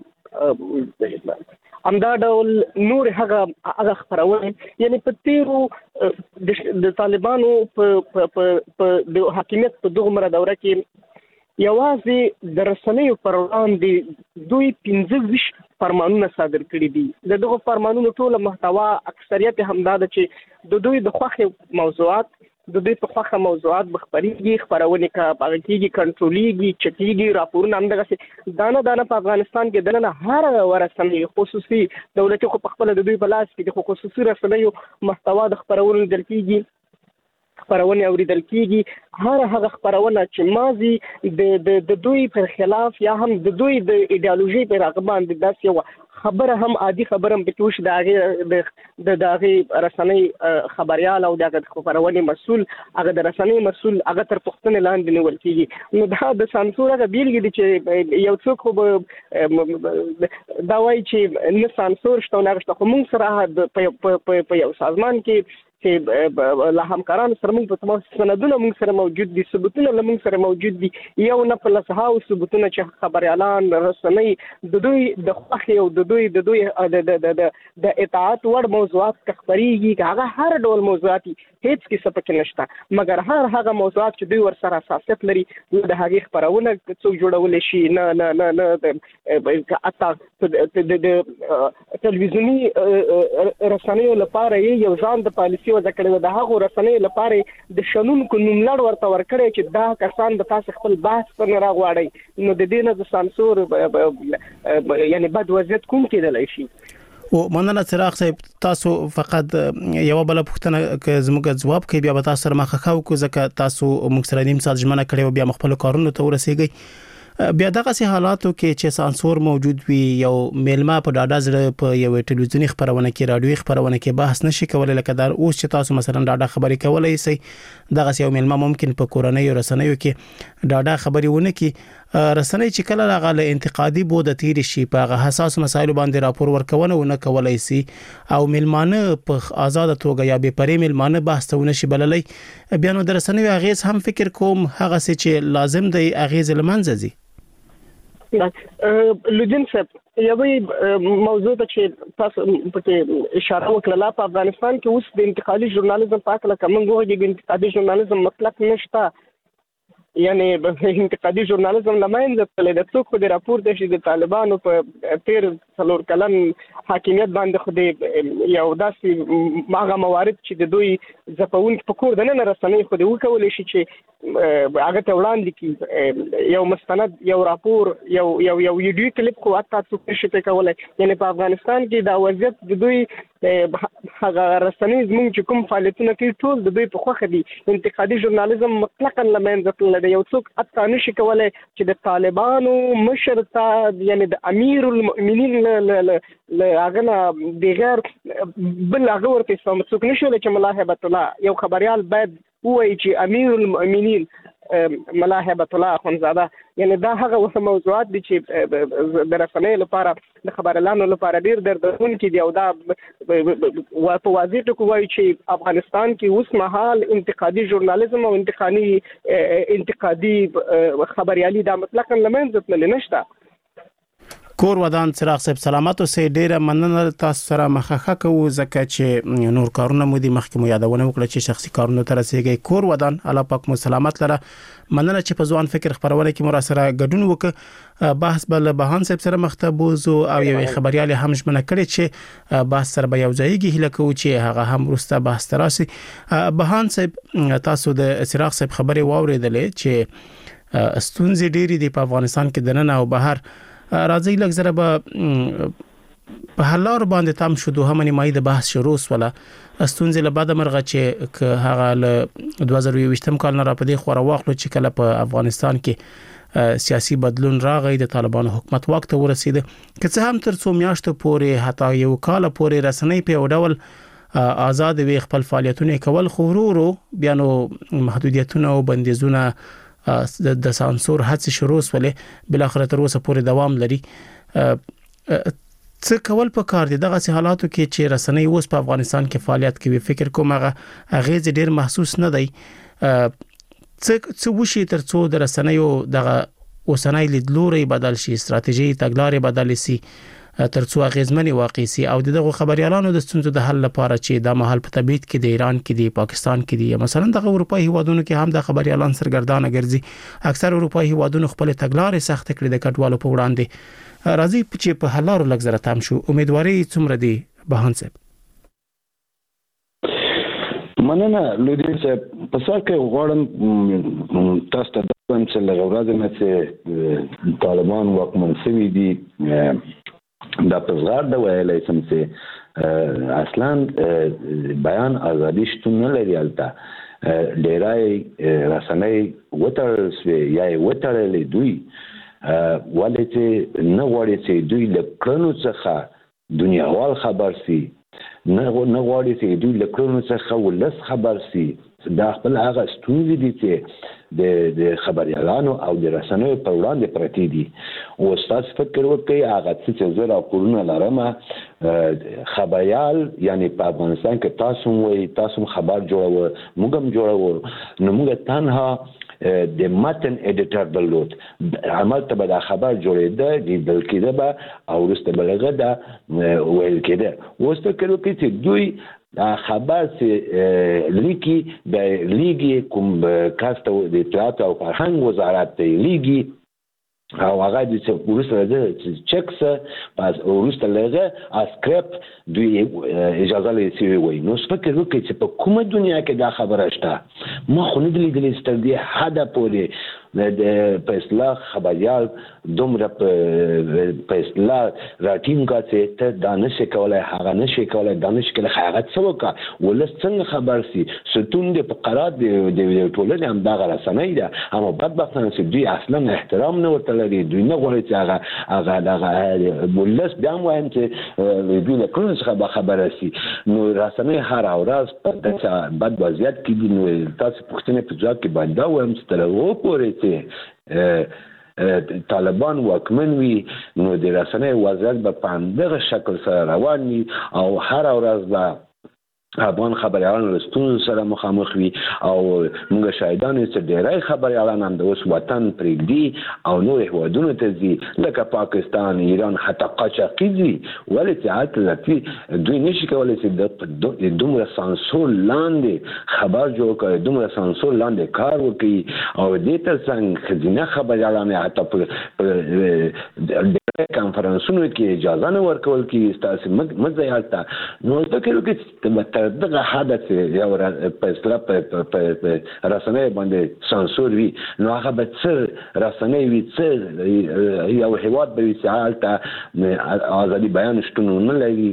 راکړه همدا ډول نور هغه هغه خبرونه یعنی په تیرو د طالبانو په په د حکومت په دغه مره دوره کې یوازې د رسنیو پر وړاندې دوی پنځه ویش فرمانونه صادر کړي دي د دغه فرمانونو ټوله محتوا اکثریت همدا ده چې د دوی د خوښ موضوعات د دوی په خوښه موضوعات بخبريږي خبرونه کا باغتيږي کنټروليږي چټيږي راپورونه هم دغه دانه دانه په افغانستان کې دنه هر ورسنۍ خصوصي دولتي خو په خپل د دوی په لاس کې د خصوصي رسنیو محتوا د خبرونو دل کېږي خبرونه اوریدل کېږي هر هغه خبرونه چې مازی د د دوی پر خلاف یا هم د دوی د ایدئولوژي پر رغبان د داس یو خبره هم عادي خبره هم پټوش د د دغه رسنۍ خبريال او دغه خبرونه مسول هغه د رسنۍ مسول هغه تر پښتنه لاندې نیول کیږي نو دا د سانسور هغه بیلګې دي چې یو څوک خو دا وایي چې نه سانسور شته نه غشته خو موږ سره په یو سازمان کې چې له همکارانو سره موږ په تماس سندونه موږ سره موجود دي ثبوتونه له موږ سره موجود دي یو نه په لسهاو ثبوتونه چې خبريالان رسنۍ د دوی د خوښي او د دوی د دوی د د اطاعت وړ موضوعات تخبريږي هغه هر ډول موضوعات هیڅ کیسه پکې نشته مګر هر هغه موضوعات چې دوی ور سره اساسیت لري د هغه خبرونه څو جوړول شي نه نه نه نه اته د تلویزیونی رسنیو لپاره یو ځان د پالیسي و ذکر د هغه رسنۍ لپاره د شنونکو نوملړ ورته ورکړي چې دا کسان د تاسو خپل بحث پر نه راغواړي نو د دې نه د سانسور یعنی بد وضعیت کوم کېدلی شي او مننه چراغ صاحب تاسو فقط یو بل پوښتنه ک زموږ جواب کوي بیا به تاسو سره مخه خاو کو ځکه تاسو موږ سره نیم سات ژمنه کړې او بیا خپل کارونه ته ورسېږئ بیا دغه سي حالاتو کې چې سانسور موجود وي یو میلمه په ډاډه زړه په یو ټلویزیونی خبرونه کې رادیوي خبرونه کې بحث نشي کولای لکه دا اوس چې تاسو مثلا ډاډه خبرې کولای شئ دغه سي یو میلمه ممکن په کورنۍ رسنیو کې ډاډه خبرونه کې رسنۍ چې کله راغله انتقادي بود تیر شي په حساس مسایلو باندې راپور ورکونه ونه کولای شي او میلمانه په آزاد توګه یا به پرې میلمانه بحث ونه شي بللای بیا نو د رسنیو اغیز هم فکر کوم هغه چې لازم دی اغیز لمنځي لودین صاحب یوه موضوع ته چې تاسو پکې اشاره وکړه په افغانستان کې اوس د انتقالي ژورنالیزم په اړه کوم غوږی د انتقالي ژورنالیزم مطلق نشته یعنی انتقادي ژورنالیزم لمنځه تللی د څوک خو د راپور دی چې د طالبانو په تیر څلور کلن حاکمیت باندې خو د یو داسې هغه موارد چې د دوی ځپونکي په کور دننه رسنۍ خو د وکولی شي چې هغه ته وړاندې کړي یو مستند یو راپور یو یو یو ویډیو کلیپ خو حتی څوک نشي پرې کولی. یعنی په افغانستان کې دا وضعیت د دوی هغه رسنۍ زموږ چې کوم فعالیتونه کوي ټول د دوی په خوښه دي. انتقادي ژورنالیزم مطلقاً له منځه تللی دی. یو څوک حتی نشي کولی چې د طالبانو مشر ته یعنی د امیر المؤمنین له هغه نه بغیر بل هغه ورته څوک نشي ویلی چې ملا هیبت الله یو خبریال باید ووایي چې امیر المؤمنین ملا هیبت الله اخندزاده. یعنی دا هغه موضوعات دي چې د رسنیو لپاره د خبريالانو لپاره ډیر دردونکي دي او دا په واضح ټکو وایي چې افغانستان کې اوس مهال انتقادي ژورنالیزم او انتقادي انتقادي خبريالي دا مطلقاً له منځه تللی نشته. کور ودان څراغ صاحب سلامات اوسئ. ډیره مننه تاسو سره مخه کوو ځکه چې نور کارونه مو دي مخکې مو یادونه وکړه چې شخصي کارونه تر رسیدي. کور ودان الله پاک مو سلامت لره. مننه چې په ځوان فکر خبرونه کې مو را سره ګډون وکړ. بحث بل بهان صاحب سره مختبوز او یو خبريال هم ژمنه کړی چې بحث سره به یو ځایږي هله کوو چې هغه هم ورسته بحث تراسي. بهان صاحب تاسو د څراغ صاحب خبري واوریدلې چې ستونزې ډېری دي په افغانستان کې دننه او بهر. راځي لږ زره به په حلار باندې تام شو دوه منی د بحث شروع ولا ستونزې له بعد مرغه چې هغه له دوه زره یوویشتم کال نه را پدې خو راوخلو چې کله په افغانستان کې سیاسي بدلون راغی د طالبانو حکومت وخت ورسید که څه هم تر څو میاشتو پورې حتی یو کال پورې رسنۍ په ډول آزاد وي خپل فعالیتونه کول خو ورو بیا نو محدودیتونه او بندیزونه د سانسور هڅې شروع ولې بل اخر تر اوسه پورې دوام لري. څه کول په کار دي دغه حالاتو کې چې رسنۍ اوس په افغانستان کې فعالیت کوي؟ فکر کوم هغه اغیز ډیر محسوس نه دی. څه څه وشي تر څو د رسنیو دغه اوسنۍ لیدلوري بدل شي، ستراتیژي تګلارې بدل شي تر څو اغیزمنې واقع شي او دغه خبريالانو د ستونزو د حل لپاره چې د محل په تبعید کې د ایران کې د پاکستان کې دی مثلا د اروپایي هیوادونو کې هم د خبريالان سرګردانه ګرځي. اکثر اروپایي هیوادونو خپل تګلارې سخت کړې د کډوالو په وړاندې. راځي چې په حلارو لږ زره تام شو. امیدواري څومره دی بهان صاحب؟ مننه لودین صاحب. په سر کې غواړم تاسو ته وایم چې له ورځې نه چې طالبان واکمن شوي دي دا پزغار د ویلای سم چې اصلا بیان ازادي شتون نه لري. البته ډیرای رسنۍ وتړل سوی یا وتړلې دوی ولې چې نه غواړي چې دوی له کړنو څخه دنیاوال خبر سي، نه نه غواړي چې دوی له کړنو څخه ولس خبر سي. دا خپل هغه ستونزې دي چې د د خبريالانو او د رسنیو په وړاندې پرتی دي. او تاسو فکر وکړئ هغه چې زه را پورونه لرم خبريال یعنی په افغانستان کې تاسو وایي تاسو خبر جوړو موږ هم جوړو نو موږ تنها د متن ایډیټر درلود عمل ته به دا خبر جوړېده دی بلکې دا به او ورسته بلغه دا ویل کېده. اوس فکر وکړئ چې دوی دا خبر چې لیکي د لیګي کوم کاسته د اطلاعات او فرهنګ وزارت ته لیګي او هغه د چې ورسره د چکس پس ورسره لږه اسکرپ دوی اجازه لري چې وي. نو فکر وکړئ چې په کومه دنیا کې دا خبره شته ما خو نه د لیدلې ستر دی حدا پورې د په اصلاح خبريال دومره په اصلاح راټینګ کاته ته دانش کولای هغه نشي کولای دانش کله هغه څه وکړه ولس څنګه خبر سي ستون د فقرات د ټولنې هم دا رسنۍ ده اما بدبختانه چې دوی اصلا احترام نه ورته لري. دوی نه غواړي چې هغه هغه دغه ولس بیا وایم چې دوی نه کله څه خبره سي. نو رسنۍ هر ورځ په دغه بد وضعیت کې دي. نو تاسو پوښتنه په ځواب کې باندې وایم چې تر و پورې طالبان واکمن وي نو د رسنۍ وضعیت به په همدغه شکل سره روان وي او هر ورځ به افغان خبريالان له ستونزو سره مخامخ وي او موږ شاهدان یو چې ډېری خبريالان هم د اوس وطن پرېږدي او نور هیوادونو ته ځي لکه پاکستان ایران حتی قاچاقي ځي ولې چې هلته دوی نشي کولی چې د دومره سانسور لاندې خبر جوړ کړي دومره سانسور لاندې کار وکړي او دې تر څنګ ښځینه خبريالان حتی په کانفرنسونو کې اجازه نه ورکول کېږي ستاسې مه ځئ نو زه فکر وکړم چې دغه حادث یو په اصطلاح په رسنۍ باندې سانسور وي نو هغه به څه رسنۍ وي څه یو هیواد به وي چې هلته ازادي بیان شتون ونه لري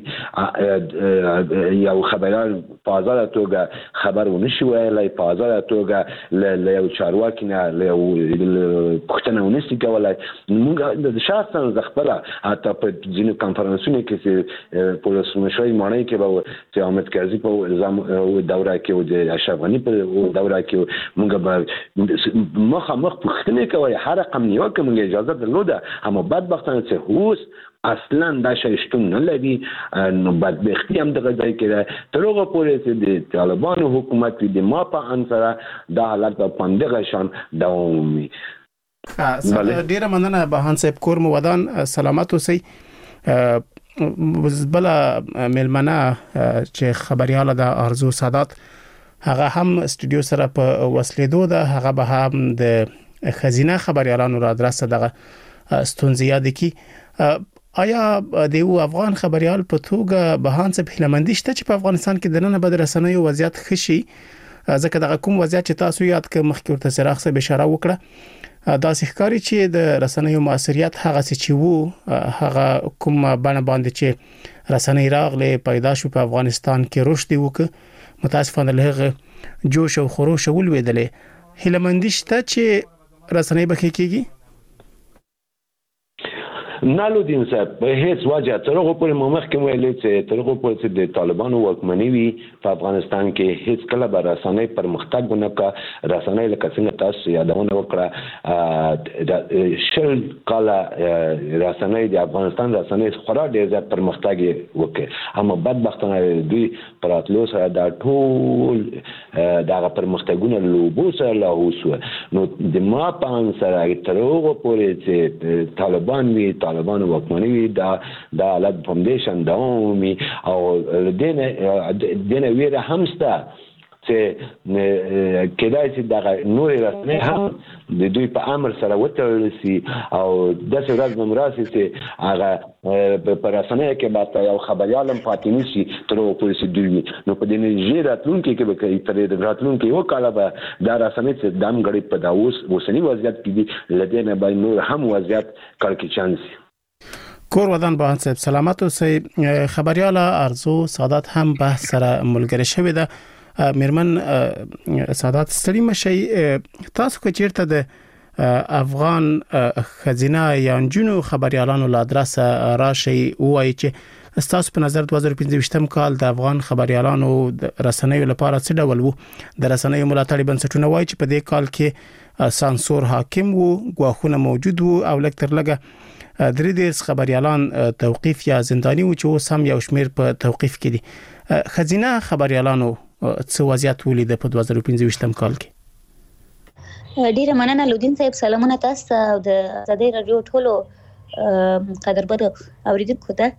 یو خبریال په ازاده توګه خبر ونه شي ویلی په ازاده توګه له یو چارواکي نه له یو پوښتنه ونه شي کولی موږ شخصا زه خپله حتی په ځینو کانفرنسونو کې چې په ولسمشرۍ ماڼۍ کې به چې احمد کرزي په دوره کې او د اشرف غني په دوره کې موږ به مخامخ پوښتنې کوي هر رقم نیوکه موږ اجازه درلوده اما بدبختانه چې اوس اصلا دا شی شتون نه لري نو بدبختي هم دغه ځای کې ده تر هغه پورې چې د طالبانو حکومت د ما په ان سره دا حالت په همدغه شان دوام ومومي. ډیره مننه بهان صاحب کور مو ودان سلامت اوسئ. بل ملمنه چې خبرياله د ارزو سادات هغه هم استودیو سره په وسلیدو ده هغه به هم د خزینه خبريالانو را درسه دغه ستونزې یاد کی. آیا د یو افغان خبريال په توګه بهان څه هلمندي شته چې په افغانستان کې د نن بد رسنیو وضعیت خشي ځکه دغه کوم وضعیت چې تاسو یاد ک مخکې ورته سراغ څه اشاره وکړه دا ښکاری چې د رسنیو موثریت هغه چې وو هغه کوم باندې باندې چې رسنۍ راغله پیدا شو په افغانستان کې رشد وکړ متاسفانه له جوش او خروش ولويدلې هلمندي شته چې رسنۍ بخې کېږي نالودین صاحب په هیڅ وجه تر هغه پورې مخ کې ویل چې تر هغه پورې چې د طالبانو واکمنۍ وي په افغانستان کې هیڅ کله به رسنۍ پرمختګ ونه کړ رسنۍ لکه څنګه تاسو یادونه وکړه د شل کاله رسنۍ د افغانستان رسنۍ خورا ډېر زیات پرمختګ وکړ اما بدبختانه دوی پراتلو سره دا ټول دغه پرمختګونه لوبو سره لاهوسو نو د ما په ان سره تر هغه پورې چې طالبان وي طالبانو واکمنۍ وي دا د حالت فاونډیشن دوامي او دنه دنه ویره همسته چې کېدای شي دغه نور رسنۍ هم د دوی په امر سره وتړل شي او د څه ورځ مراسي چې هغه په رسنۍ کې به یو خبريالم پاتې نشي تر او پولیس دوی نو په دې نه راتلونکي کې به کوي تر راتلونکي یو کال به دا رسنۍ چې دام غړي په داوس وسنی وضعیت کې دي لدینه به نور هم وضعیت کړکېچان شي. کور ودان بهان صاحب سلامت اوسئ. خبرياله ارزو سادات هم بحث سره ملګری شوی ده. میرمن سادات ستړي مشي تاسو کو چیرته د افغان خزینه یا جنو خبريالانو لا ادرس راشي وایي چې تاسو په نظر دوه زره پنځه کال د افغان خبريالانو رسنیو لپاره څه ډول وو د رسنیو ملاتړ بنسټونه وایي چې په دې کال کې سانسور حاکم وو غواخونه موجود وو او لکتر لګه درې دیرش خبريالان توقيف یا زنداني وو چې اوس هم یو شمیر په توقيف کې دي. خزینه خبريالانو څه وضعیت ولید په دوه زره پنځه کال کې؟ ډیره مننه لودین صاحب سلامونه تاسو د آزادۍ رادیو ټولو قدربد اوریدونکو ته.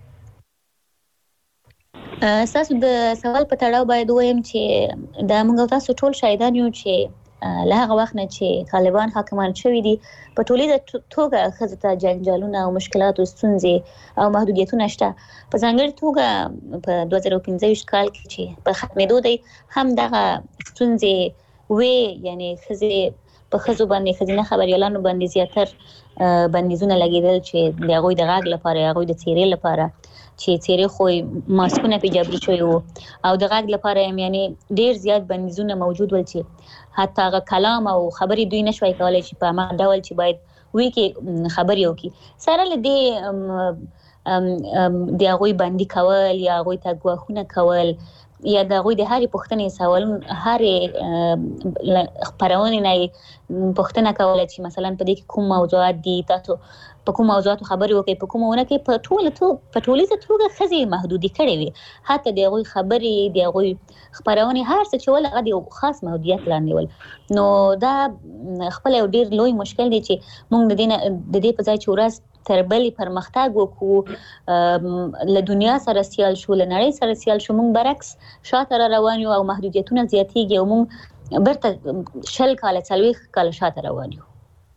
تاسو د سوال په تړاو باید وایم چې د موږ تاسو ټول شاهدان یو چې له هغه وخت نه چې طالبان حاکمان شوي دي په ټولې توګه خزته جنجالونه او مشکلات او ستونزې او محدودیتونه شته په ځانګړي توګه په دوه زره پنځه کال کې چې په ختمېدو دی هم دغه ستونزې وې یعنی خزې په خزو باندې خزینه خبريالانو باندې زیاتر بندیزونه لګیدل چې د هغوی د غاګ لپاره هغوی د چیرې لپاره چې چیرې خو ماسکونه په جبري شوی وو او د غاګ لپاره یعنی ډیر زیات بندیزونه موجود ول چې حتی هغه کلام او خبرې دوی نشوي کولای چې په ما ډول چې باید وی کې خبرې وکړي سره لدې د هغوی باندې کول یا هغوی ته ګواښونه کول یا د غوي د هاري پښتنې سوالونه هاري خبرونه نه پښتنه کوله چې مثلا په دې کې کوم موضوعات دي تاسو په کوم موضوعاتو خبرې وکړي په کومونه کې په ټوله تو په ټولیزه توګه خزي محدودي کړې وي حتی د غوي خبرې د غوي خبرونه هر څه چې ول غدي خاص محدودیت لاندې ول نو دا خپل یو ډیر لوی مشکل دی چې موږ د دې د دې په ځای چې ورځ تربلی پرمختګ وکړو له دنیا سره سیال شو له نړۍ سره سیال شو موږ برعکس شاته روان یو او محدودیتونه زیاتېږي او موږ برته شل کال څلوي کال شاته روان یو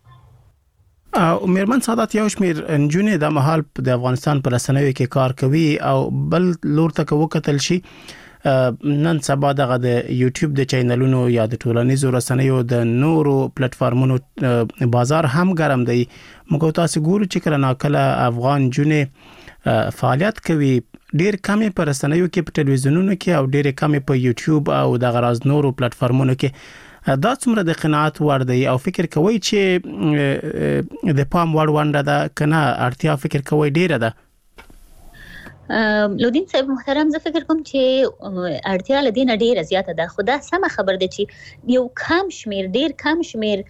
او میرمن سعادت یو شمیر انجونې د محل د افغانستان پر رسنیو کې کار کوي او بل لور ته وکتل شي نن سبا دغه د یوټیوب د چینلونو یا د ټولنیزو رسنیو د نورو پلیټ فارمونو بازار هم ګرم دی موږ تاسو ګورو چې کله ناکله افغان جونې فعالیت کوي ډیر کمی پر رسنیو کې په ټلویزیونونو کې او ډیر کمی په یوټیوب او د غراز نورو پلیټ فارمونو کې دا څومره د قناعت وړ دی او فکر کوي چې د پام وړ ونده ده کنه اړتیا فکر کوي ډیره ده لودین صاحب محترم زه فکر کوم چې اړتیا لدینه ډیره زیاته ده خو دا سمه خبر ده چې یو کم شمیر ډیر کم شمیر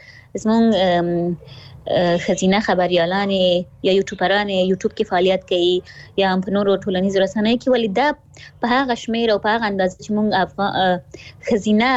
زموږ خزینه خبريالان یا یوټیوبران یوټیوب کې فعالیت کوي یا په نورو ټولنیزو رسنیو کې ولې دا په هغه شمیر او په هغه انداز چې موږ خزینه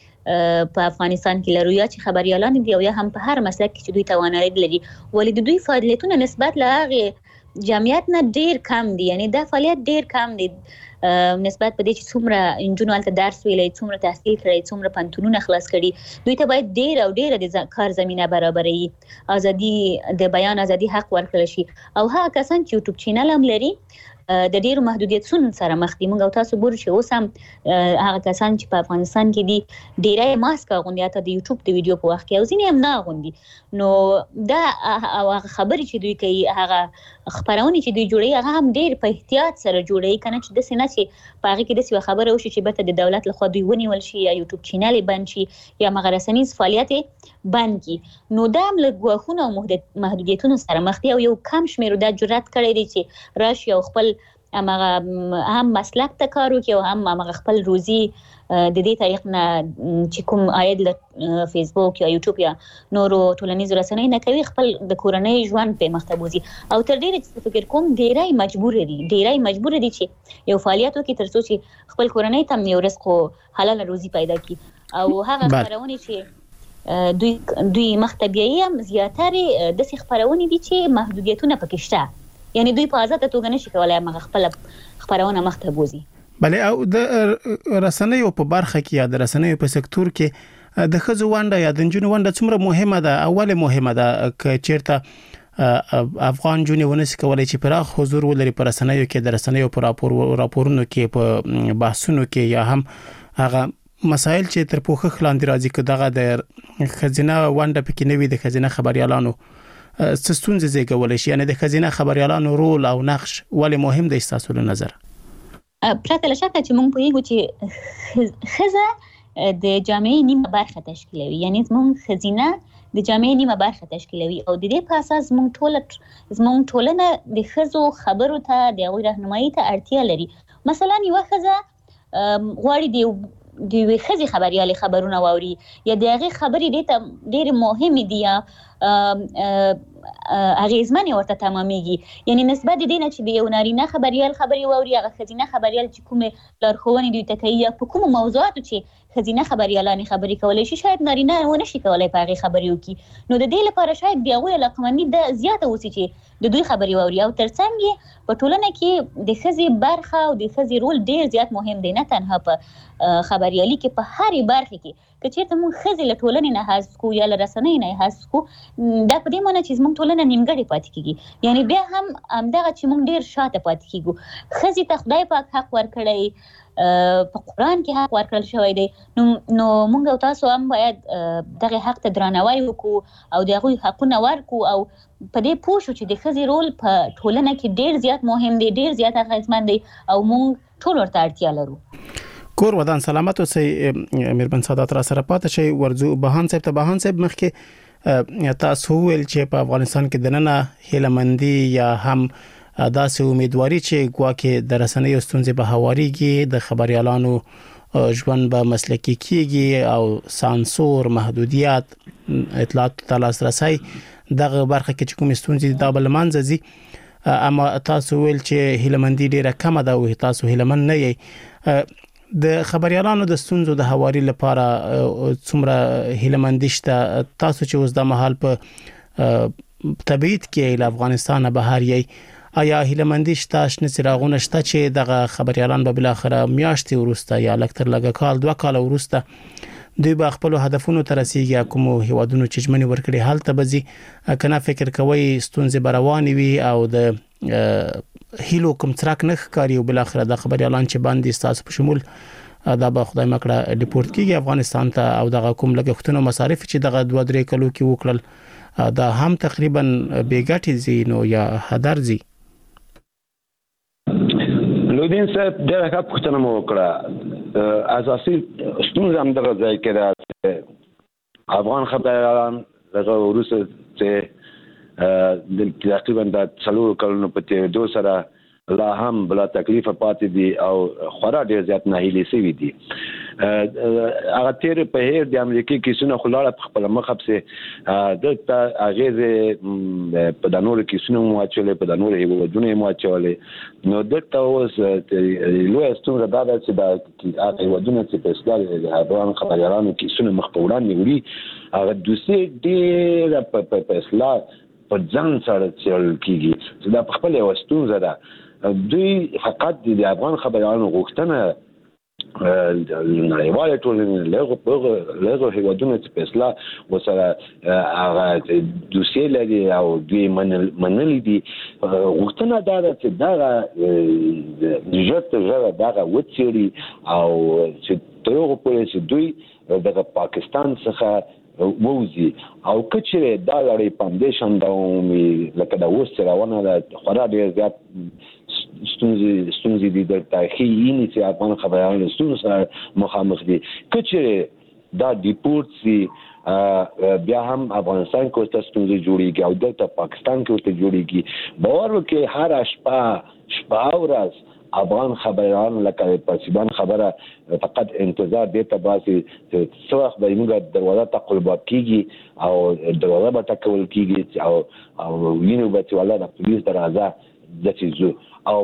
په افغانستان کې لرو یا چې خبريالان دي او یا هم په هر مسلک کې چې دوی توانایي لري ولې د دوی فعالیتونه نسبت له هغه جمعیت نه ډیر کم دي یعنی دا فعالیت ډیر کم دي نسبت په دې چې څومره انجونو الته درس ویلې څومره تحصیل کړي څومره پنتونونه خلاص کړي دوی ته باید ډیر او ډیر د کار زمينه برابرې ازادي د بیان ازادي حق ورکړل شي او هغه کسان چې یوټیوب چینل هم لري د ډیرو محدودیتونو سره مخ دي موږ تاسو ګورو چې اوس هم هغه کسان چې په افغانستان کې دي ډیرای ماسک غونډه ته د یوټیوب د ویډیو په وخت کې او ځینې هم نه غونډي نو دا هغه خبرې چې دوی کوي هغه خبرونه چې دوی جوړي هغه هم ډیر په احتیاط سره جوړي کنه چې د سینه چې پاره کې د څه خبره وشي چې به د دولت لخوا دوی ونیول شي یا یوټیوب چینل بند شي یا مغرسنیز فعالیت بند کی نو دا هم له غوښونو او محدودیتونو سره مخ دي او یو کم شمیر د جرأت کړی دی چې راشي او خپل امغه هم مسلک ته کارو کې او هم امغه خپل روزي د دې طریق نه چې کوم عاید له فیسبوک یا یوټیوب یا نورو ټولنیزو رسنیو نه کوي خپل د کورنۍ ژوند په مختبوزي او تر ډیره چې فکر کوم ډیرای مجبور دي ډیرای مجبور دي چې یو فعالیت وکړي ترڅو چې خپل کورنۍ ته یو رزق او حلال روزي پیدا کړي او هغه خبرونه چې دوی دوی مختبیي هم زیاتره د څه خبرونه دي چې محدودیتونه پکې شته یعنی دوی په آزاد توګه نشي کولای مغه خپل خبرونه مختبوزي بله او د رسنیو په برخه کې یا د رسنیو په سکتور کې د خزو ونده یا د جنونو ونده څومره مهمه ده اوله مهمه ده ک چیرته افغان جونې ونس کولای چې پراخ حضور ولري پر رسنیو کې د رسنیو پر راپور راپورونو کې په بحثونو کې یا هم هغه مسائل چې تر پوښښ لاندې راځي که دغه د خزینه ونده پکې نوي د خزینه خبريالانو ستونزې زیږولای شي یعنی د خزینه خبريالانو رول او نقش ولې مهم دی تاسو له نظر پرته له شکه چې موږ پوهیږو چې خزه د جامعې نیمه برخه تشکیلوي یعنی موږ خزینه د جامعې نیمه برخه تشکیلوي او د دې په اساس موږ ټول موږ ټولنه د خزو خبرو ته د غوړ راهنمایي ته اړتیا لري مثلا یو خزه غواړي دی د وی خزي خبريالي خبرونه ووري یا دغه خبرې ډېر ډېر مهمه دي یا اغیزمنه ورته تمامېږي یعنی نسبت دې نه چې د یو نارینه خبريال خبري ووري هغه خزینه خبريال چې کومه لارښوونې دوی ته کوي یا په کومه موضوعاتو چې خزینه خبريالان خبري کولای شي شاید نارینه ونه شي کولای په هغه خبري وکي نو د دې لپاره شاید دی هغه لقمنی د زیاته اوسي چې د دوی خبري ووري او ترڅنګ په ټولنه کې د خزي برخه او د خزي رول ډیر زیات مهم دی نه تنها په خبريالي کې په هرې برخه کې که چیرته موږ خزي له ټولنې نه حذف کو یا له رسنۍ نه حذف کو دا په دې معنی چې موږ ټولنه نیمګړې پاتې کیږي یعنی بیا هم همدغه چې موږ ډیر شاته پاتې کیږو خزي ته خدای پاک حق ورکړی په قران کې حق ورکړل شوی دی نو نو موږ او تاسو هم باید دغه حق ته درناوی وکړو او دغه حقونه ورکو او په دې پوه شو چې د خزي رول په ټولنه کې ډیر زیات مهم دی ډیر زیات اغیزمن دی او موږ ټول ورته اړتیا لرو کور ودان سلامت اوسئ میرمن سعادت را سره پاتې شي ورزو بهان صاحب ته بهان صاحب مخکې تاسو ویل چې په افغانستان کې د نن هیلمندي یا هم داسې امیدواري چې ګواکې د رسنیو ستونزې به هواريږي، د خبريالانو ژوند به مسلکي کیږي او سانسور، محدودیت، اطلاعات ته لاسرسي دغه برخه کې چې کوم ستونزې دا بل منځي. اما تاسو ویل چې هیلمندي ډیره کم ده او تاسو هیلمن نه یې. د خبريالانو د ستونزو د هواري لپاره څومره هیلمندي شته؟ تاسو چې اوس د محل په تبعید کې له افغانستان بهر یې، آیا هیلمندي شته شنه څراغونه شته چې دغه خبريالان به بل اخر میاشتې ورسته یا لکتر لګه کال دوه کال ورسته دوی به خپل هدفونو ته رسیږي، کوم هیوادونو چې ژمنې ورکړي حالت بزي کنه فکر کوي ستونزې برواني وي او د هیلو کوم څراک نه ښکاري او بل اخر د خبريالان چې باندې تاسو په شمول دا به خدای مکړه ډیپورت کیږي افغانستان ته او دغه کوم لګښتونو مصارف چې دغه دوه درې کلو کې وکړل دا هم تقریبا بیګټي زی نو یا هدر زی. لودین صاحب ډېر ښه پوښتنه مو وکړه. اساسي ستونزه هم دغه ځای کې ده چې افغان خبريالان دغه وروسته چې تقریبا د څلورو کلونو په تېرېدو سره لا هم بلا تکلیف پاتې دي او خورا ډېر زیات ناهیلي شوي دي. هغه تیر په هیر د امریکای کیسونه خلاړه په خپل مخ خپسه دلته هغه په دانور کیسونه مو اچولې په دانور هیوادونه مو اچولې نو دلته اوس لوی ستونزه دا ده چې دا هغه هیوادونه چې په اصلاح د افغان خبريالانو کیسونه مخ په وړاندې وړي هغه دوسي ډېر په اصلاح په ځان سره چل کیږي چې دا په خپل ستونزه ده. دوی فقط د افغان خبريالانو غوښتنه نړیواله ټولنه له له هیوادونو چې په اصلاح وسره هغه دوسیه لري او دوی منلي دي غوښتنه دا ده چې دا ژوند ژغه دا وڅيري او چې ترغه پولیس دوی د پاکستان څخه ووزي او کچره دا لړۍ فاونډیشن دا لکه دا اوس روانه ده خورا ډیر زیات ستونزې ستونزې دي د تاریخي نه چې افغان خبريالانو ستونزې سره مخامخ دي. کچره دا ډیپورت سي بیا هم افغانستان کې ورته ستونزې جوړیږي او دلته پاکستان کې ورته جوړیږي. باور وکړئ هر شپه شپه ورځ افغان خبريالان لکه پاسبان خبره فقط انتظار دیته باسي چې څو وخت به موږ دروازه ته قلباب کیږي او دروازه به ټکول کیږي او او وینو به چې والله د پولیس دروازه د چیزو او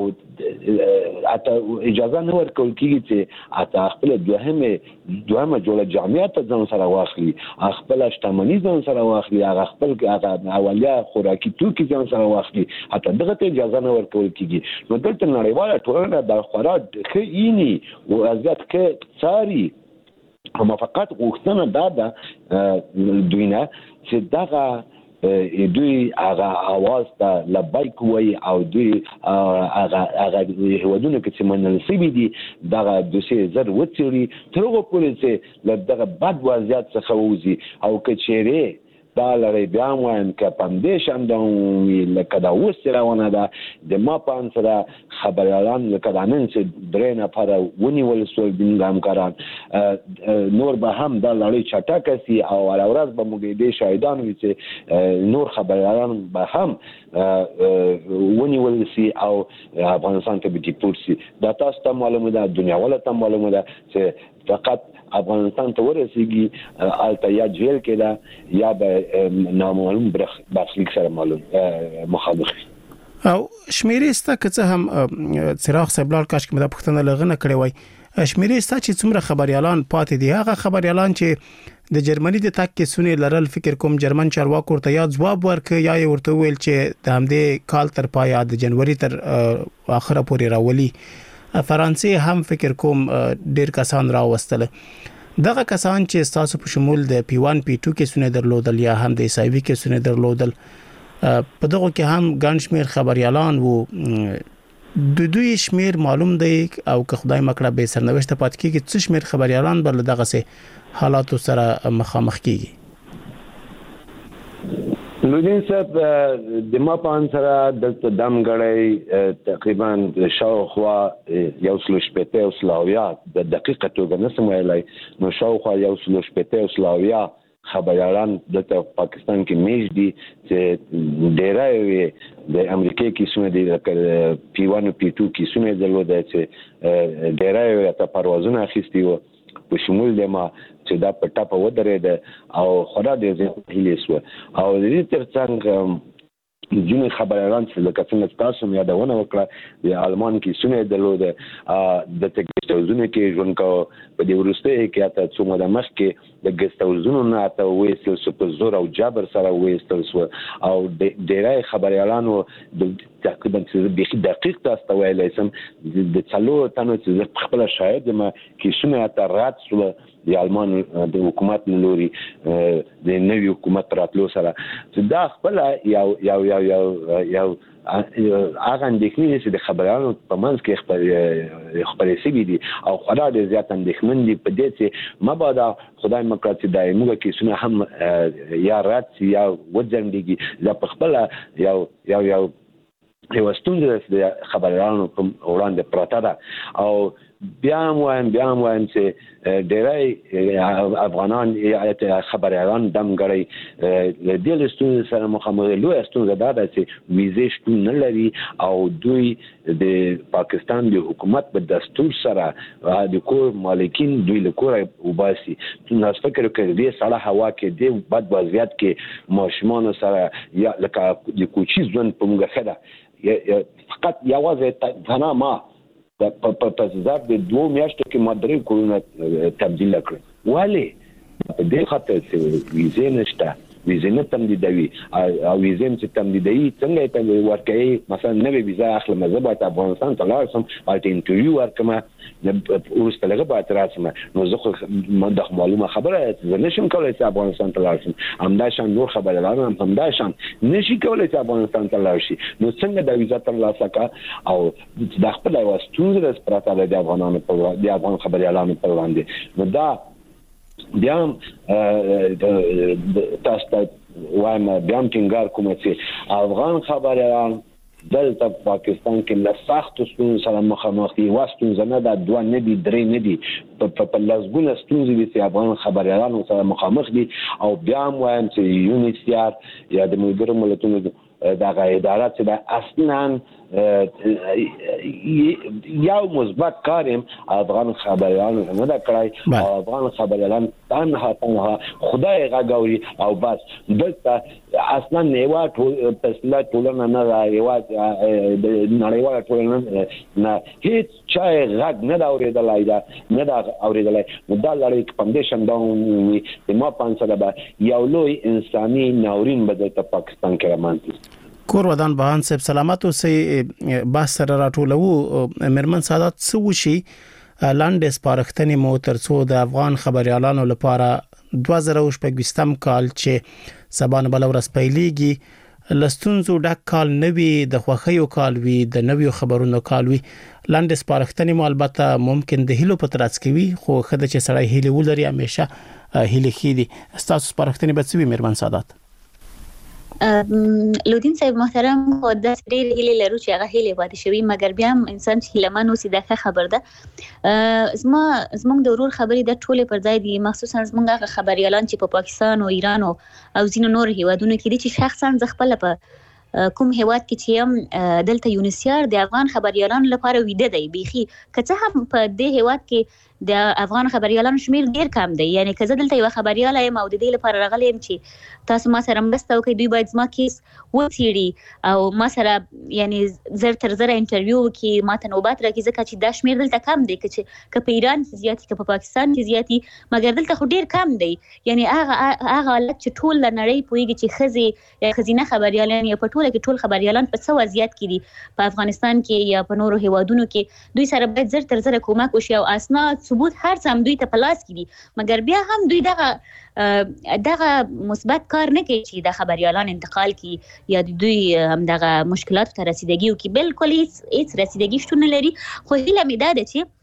اته اجازه نه ورکول کیږي چې اته خپل دوهمه دوهمه جوړه جامعه ته ځان سره واخلي، خپل شتمنۍ ځان سره واخلي، هغه خپل هغه اولیه خوراکي توکي ځان سره واخلي، اته دغه ته اجازه نه ورکول کیږي. نو دلته نړیواله ټولنه د خورا خېینی او ازات کې ساري هم فقط غوښتنه دا ده دوی نه چې دغه دوی هغه आवाज ته لبیک وای او دوی هغه هغه هیوادونه کې چې منل سوي دي دغه دوسیه زر وڅوري ترغه پولیس له دغه بد وضعیت څخه وځي او کچېره دا لري بیا وایم ک فاونډیشن دا لکه دا اوس روانه ده د ما پان سره خبريالان لکه دا نن چې درې نفر ونیول سول بینګام کاران نور به هم دا لړۍ چټک سي او اورز به موږ دې شاهدان وي چې نور خبريالان به هم ونیول سي او افغانستان ته به ډیپورت سي. دا تاسو ته معلومه ده دنیا ولا ته معلومه ده چې فقط افغانستان ته ورسیږي الته یا جیل کې ده یا به نامعلوم برخلیک سره معلوم مخامخ او شمیرې ستا که څه هم څراغ سبلار کاش کې مده پښتنه لغنه کړې وای شمیرې ستا چې څومره خبريالان پاتې دي هغه خبريالان چې د جرمني د تک کې سونې لرل فکر کوم جرمن چارواکو ورته یا جواب ورک یا ورته ویل چې د همدې کال تر پایا د جنوري تر اخره پورې راولي. فرانسې هم فکر کوم ډیر کسان راوستل. دغه کسان چې تاسو په شمول د پی ون پی ټو کې سونه درلودل یا هم د ایس آی وی کې سونه درلودل په دغه کې هم ګڼ شمیر خبريالان وو د دوی شمیر معلوم دی او که خدای مکړه به سرنوشت پات کېږي څه شمیر خبريالان بل دغه سه حالات سره مخامخ کیږي. لودین صاحب د ما پان سره د دم غړی تقریبا شاوخوا یو سل شپته او سلاویا د دقیقه توګه نسم ویلای نو شاوخوا یو سل شپته او سلاویا خبريالان د پاکستان کې میش دي چې ډیرای د امریکای کې سونه دي پی ون پی ټو کې سونه درلوده چې ډیرای ته پروازونه اخیستي وو په شمول د ما چې دا په ټاپه ودرېده او خورا د هیلې سو او د دې ترڅنګ ځینې خبريالان چې لکه څنګه تاسو مې یادونه وکړه د آلمان کې سونه درلوده د تګستوزونه کې ژوند کو په دې ورسته کې اته څو مده مخ کې د ګستوزونو نه اته وېستل سو په زور او جبر سره وېستل سو او ډېرای خبريالانو د تقریبا چې دقیق تاسو ویلای سم د څلو تنو چې خپل شاهد ما کې سونه اته رات سو د آلمان د حکومت لوري د نوي حکومت راتلو سره چې دا خپل یو یو یو یو یو هغه اندېښنې چې د خبرانو په منځ کې خبرې خبرې سوي دي او خورا ډېر زیات اندېښمن دي په دې چې مبادا خدای مکړه چې د موږ کې سونه هم یا رات یا وځنډيږي دا په خپل یو یو یو یو ستونزه د خبرانو په وړاندې پراته ده او بیا وایم بیا وایم چې ډېرای افغانان یا خبريالان دم غړي د دې ستونزې سره مخامخ لوی ستونزه ده چې ویزې شتون نه لري او دوی د پاکستان د حکومت په دستور سره د کور مالکین دوی له کوره وباسي تاسو فکر کوئ د سړه هوا کې د بد وضعیت کې ماشومان سره یا لکه د کوچي ژوند په موږ خده فقط یوازې غنا ما په په ځاب د دوه میاشتو کې مدري کولونه تبدیل کړ ولی په دې خاطر چې ویزه نشته ویزه نه تمدیدوي او ویزه چې تمدیدوي څنګه ته ورکوي مثلا نوې ویزه اخلم زه باید افغانستان ته لاړ شم باید انټرویو ورکړم ورسته لږه باید راسم نو زه خو د معلومه خبره زه نشم کولای چې افغانستان ته لاړ شم همدا شان نور خبريالان هم همدا شان نشي کولای چې افغانستان ته لاړ شي نو څنګه د ویزه ترلاسه کا او د خپل یو ستونزه پراته ده د افغانانو په د افغان خبريالانو په وړاندې نو دا بیا تاسو ته وایم بیا ټینګار کوم چې افغان خبريالان دلته پاکستان کې له سخت ستونزو سره مخامخ دي واستونزه نه د دوه نه دي درې نه دي په لازمونه ستونزې دي چې افغان خبريالان سره مخامخ دي او بیا وایم چې یونیسیار یا د ملګرو ملتونو دغه اداره چې د اصلا یو مثبت کارم افغان خبريالان نه دا کړای او افغان خبريالان تنها تنها خدای غاوري او بس دلته اصلا نیوا ټول تسلا ټولنه نه رايوا د نړیواله ټولنه نه هیڅ چا غږ نه دا اورېدلای دا نه دا اورېدلای نو دا لړۍ فاونډیشن دا د ما پانسره به یو لوی انساني ناورین بدل ته پاکستان کې رامنځته کور ودان بهان صاحب سلامت اوسې بحث سره راټولو مرمن سادات څه وشي لاندې سپارښتنې مو ترڅو د افغان خبريالانو لپاره دوه زره شپږم کال چې سبا نه بل ورځ پیلېږي لستونزو ډک کال نوي د خوخیو کال وی د نویو خبرونو کال وی لاندې سپارښتنې مو البته ممکن د هیلو په ترڅ کې وي خو خدای چې سړی هیله ولري همیشه هیله خېدي تاسو سپارښتنې به څه وي مرمن سادات لودین صاحب محترم خو د ډېر هیله لرو چې هغه هیله پاتې شوی مګر بیا انسان چې هیلمن اوسي دا خبر ده زما زموږ د ورور خبرې د ټوله پر ځای دي مخصوصا زموږ خبريالان چې په پاکستان او ایران او ځینو نور هیوادونو کې دي چې شخصا ز خپل په کوم هیواد کې چې هم دلته یونیسیار د افغان خبريالان لپاره ویده دی بيخي کڅه هم په دې هیواد کې د افغان خبريالانو شمیر ډیر کم دی یعنی کزه دلته یو خبريال یم او د دې لپاره راغلی یم چې تاسو ما سره مرسته وکړئ دوی باید زما کیس وڅېړي او ما سره یعنی زر تر زر انټرویو کې ما ته نوبت راکړي ځکه چې دا شمیر دلته کم دی چې په ایران کې زیاتی که په پاکستان کې زیاتی مګر دلته خو ډیر کم دی یعنی هغه هغه حالت چې ټول نړۍ پوهیږي چې خزي یا خزینه خبريالان یا په ټوله کې ټول خبريالان په څه وضعیت کې دي په افغانستان کې یا په نورو هیوادونو کې دوی سره باید زر تر زر کومک وشي او اسناد ثبوت هر څه هم دوی ته پلاس کړي مګر بیا هم دوی دغه دغه مثبت کار نه کوي چې د خبريالان انتقال کی یا دوی هم دغه مشکلات ته رسیدګي او کې بالکل هیڅ هیڅ رسیدګي شته نه لري خو هیله مې ده چې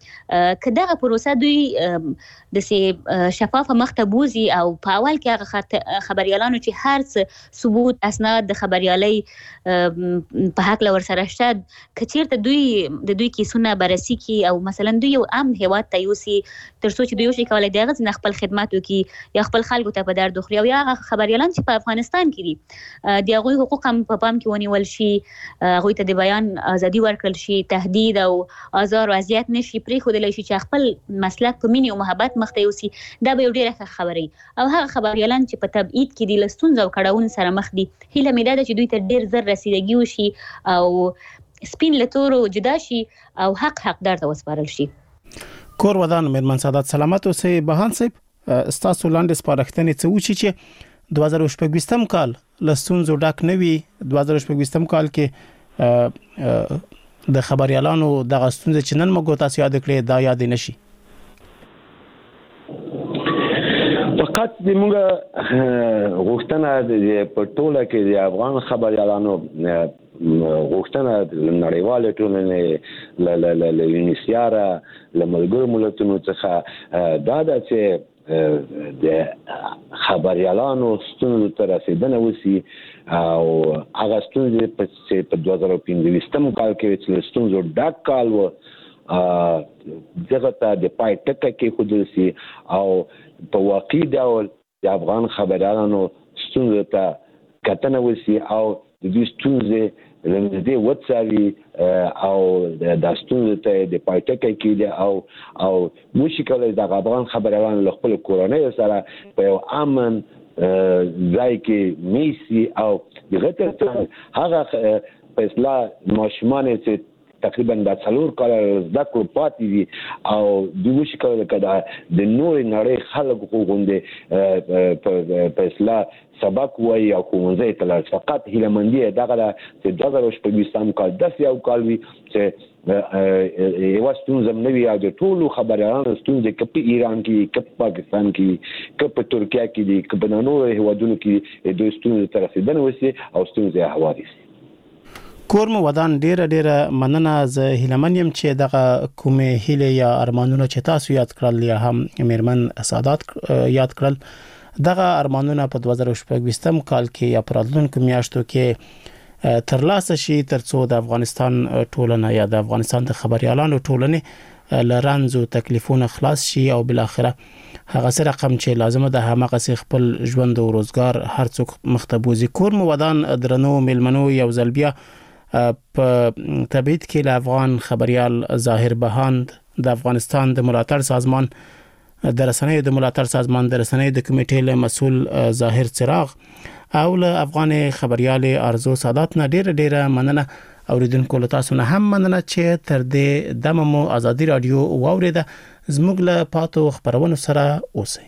کداغه پروسه دوی د سي شفافه مختبوزي او په اول کې هغه خبريالانو چې هر څه ثبوت اسناد د خبريالي په حق لور سره شته کچیرته دوی د دوی کیسونه بررسي کی او مثلا دوی یو عام هیواد ته یوسي تر څو چې دوی شي کولای دغه نه خپل خدمات وکي یا خپل خلکو ته په درد خوري او یا خبريالان چې په افغانستان کې دي د هغوی حقوق هم په پام کې ونیول شي هغوی ته د بیان ازادي ورکړل شي تهدید او آزار او اذیت نشي پرېښودلی شي چې خپل مسلک په مینې او محبت مخته یوسي دا به یو ډېره خبري او هغه خبريالان چې په تبعید کې دي له ستونزو او کړاوونو سره مخ دي هیله مې ده چې دوی ته ډېر زر رسیدګي وشي او سپین له تورو جدا شي او حق حقدار ته وسپارل شي. کور ودان مېرمن سعادت سلامت اوسئ بهان صاحب ستاسو لاندې سپارښتنې څه وشي چې دوه زره شپږ کال له ستونزو ډک نه وي دوه زره شپږ کال کې د خبريالانو دغه ستونزې چې نن موږ تاسو یاد کړې دا یاد نشي فقط د موږ غوښتنه د پټوله کې د افغان خبريالانو غوښتنه نړیواله ټولنې ل ل ل یونیسیارا ل ملګرو ملتونو څخه دا د چې د خبريالانو ستونزو ته رسیدنه وسی او هغه ستونزې په دوه زره پنځه کال کې چې ستونزو ډک کال و دغه ته د پای ټکه کې خودل سي او په واقعي ډول د افغان خبريالانو ستونزو ته کتنه وسی او د دې ستونزې لمدې وڅاري او د ستونزو ته د پای ټکه کې او او مشکل د افغان خبريالانو له خپل کورنۍ سره په یو امن ځای کې میسي او دغه ته هغه په اصلاح ماشومان چې تقریبا د څلور کال زده کړو پاتې دي او د مشکل کده د نور نړۍ خلکو غونډه په اصلاح سبق وای او کومځه ته فقط هیلمندی دغه چې دغه شپږم کال د یو کال وی چې یو ستونزه نوي او د ټولو خبريالانو ستونزه کې په ایران کې کې پاکستان کې کې په ترکیه کې دي کې په نورو هیوادونو کې د ستونزې تر رسیدنه وسی او ستونزې حوادث کور مو ودان ډیره ډیره مننه زه هیلمن یم چې دغه کومې هیله یا ارمانونه چې تاسو یاد کړل یا هم مېرمن سعادت یاد کړل دغه ارمانونه په دوه زره شپږ کال کې یا په راتلونکو میاشتو کې ترلاسه شي ترڅو د افغانستان ټولنه یا د افغانستان د خبريالانو ټولنه لرانزو تکلیفونه خلاص شي او بل اخره هغه سره رقم چې لازمه ده هغه خپل ژوند او روزګار هر څوک مختبوزي کور مو ودان درنو ملمنو یو ځلبیا په تبعید کې له افغان خبريال ظاهر بهاند د افغانستان د ملاتړ سازمان د رسنیو د ملاتړ سازمان د رسنیو د کمیټې له مسول ظاهر چراغ او له افغان خبريال ارزو سعادت نه ډیره ډیره مننه اوریدونکو له تاسو نه هم مننه چې تر دې دمه مو ازادي رادیو واوریده زموږ له پاتو خبرونو سره اوسئ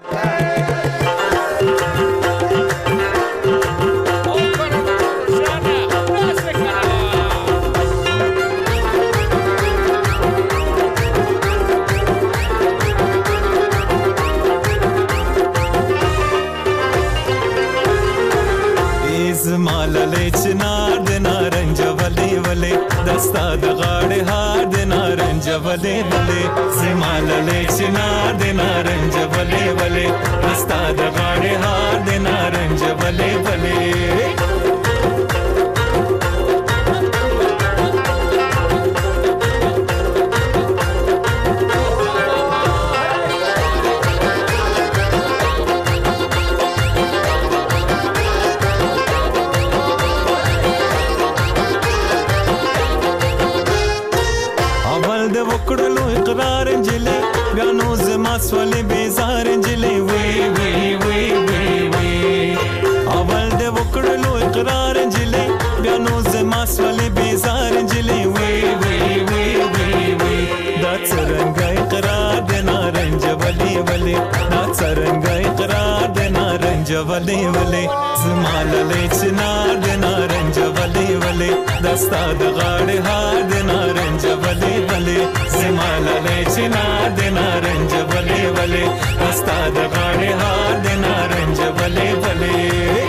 زمالله چنار د نارنج ولې ولې دستا د غاړې هار د نارنج ولې ولې زمالله چنار د نارنج ولې ولې دستا د غاړې هار د نارنج ولې ولې مسولې بیزار انجلې وی وی وی وی وی اول د وکړلو اقرار انجلې بیا نو زما مسولې بیزار انجلې وی وی وی وی وی دا څنګه اقرار د نارنج ولې ولې دا څنګه اقرار د نارنج ولې ولې زماللې چنار د نارنج ولې ولې دستا د غاړې هار د نارنج ولې ولې زماللې چنار د نارنج ولې ولې دستا د غاړې هار د نارنج ولې ولې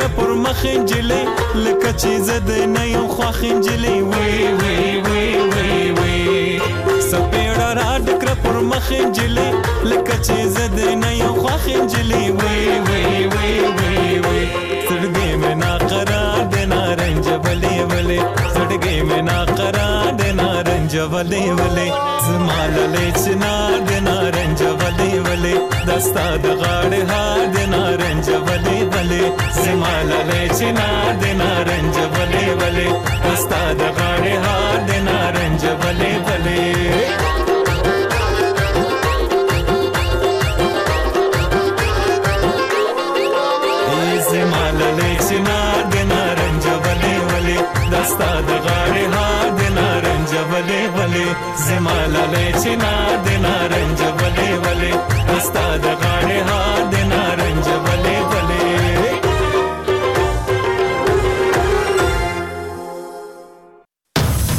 کړ پر مخ انجلې لکه چې زده نه یو خوخ انجلې وی وی وی وی وی سپېړه را ډکړه پر مخ انجلې لکه چې زده نه یو خوخ انجلې وی وی وی وی وی سړګې مې نا قرار د نارنج ولې ولې سړګې مې نا قرار د نارنج ولې ولې زماللې چنار د نارنج ولې ولې دستا د غاړې هار د نارنج ولې ولې زماللې چنار د نارنج ولې ولې دستا د غاړې هار د نارنج ولې ولې زماللې چنار د نارنج ولې ولې دستا د غاړې هار د نارنج ولې ولې زماللې چنار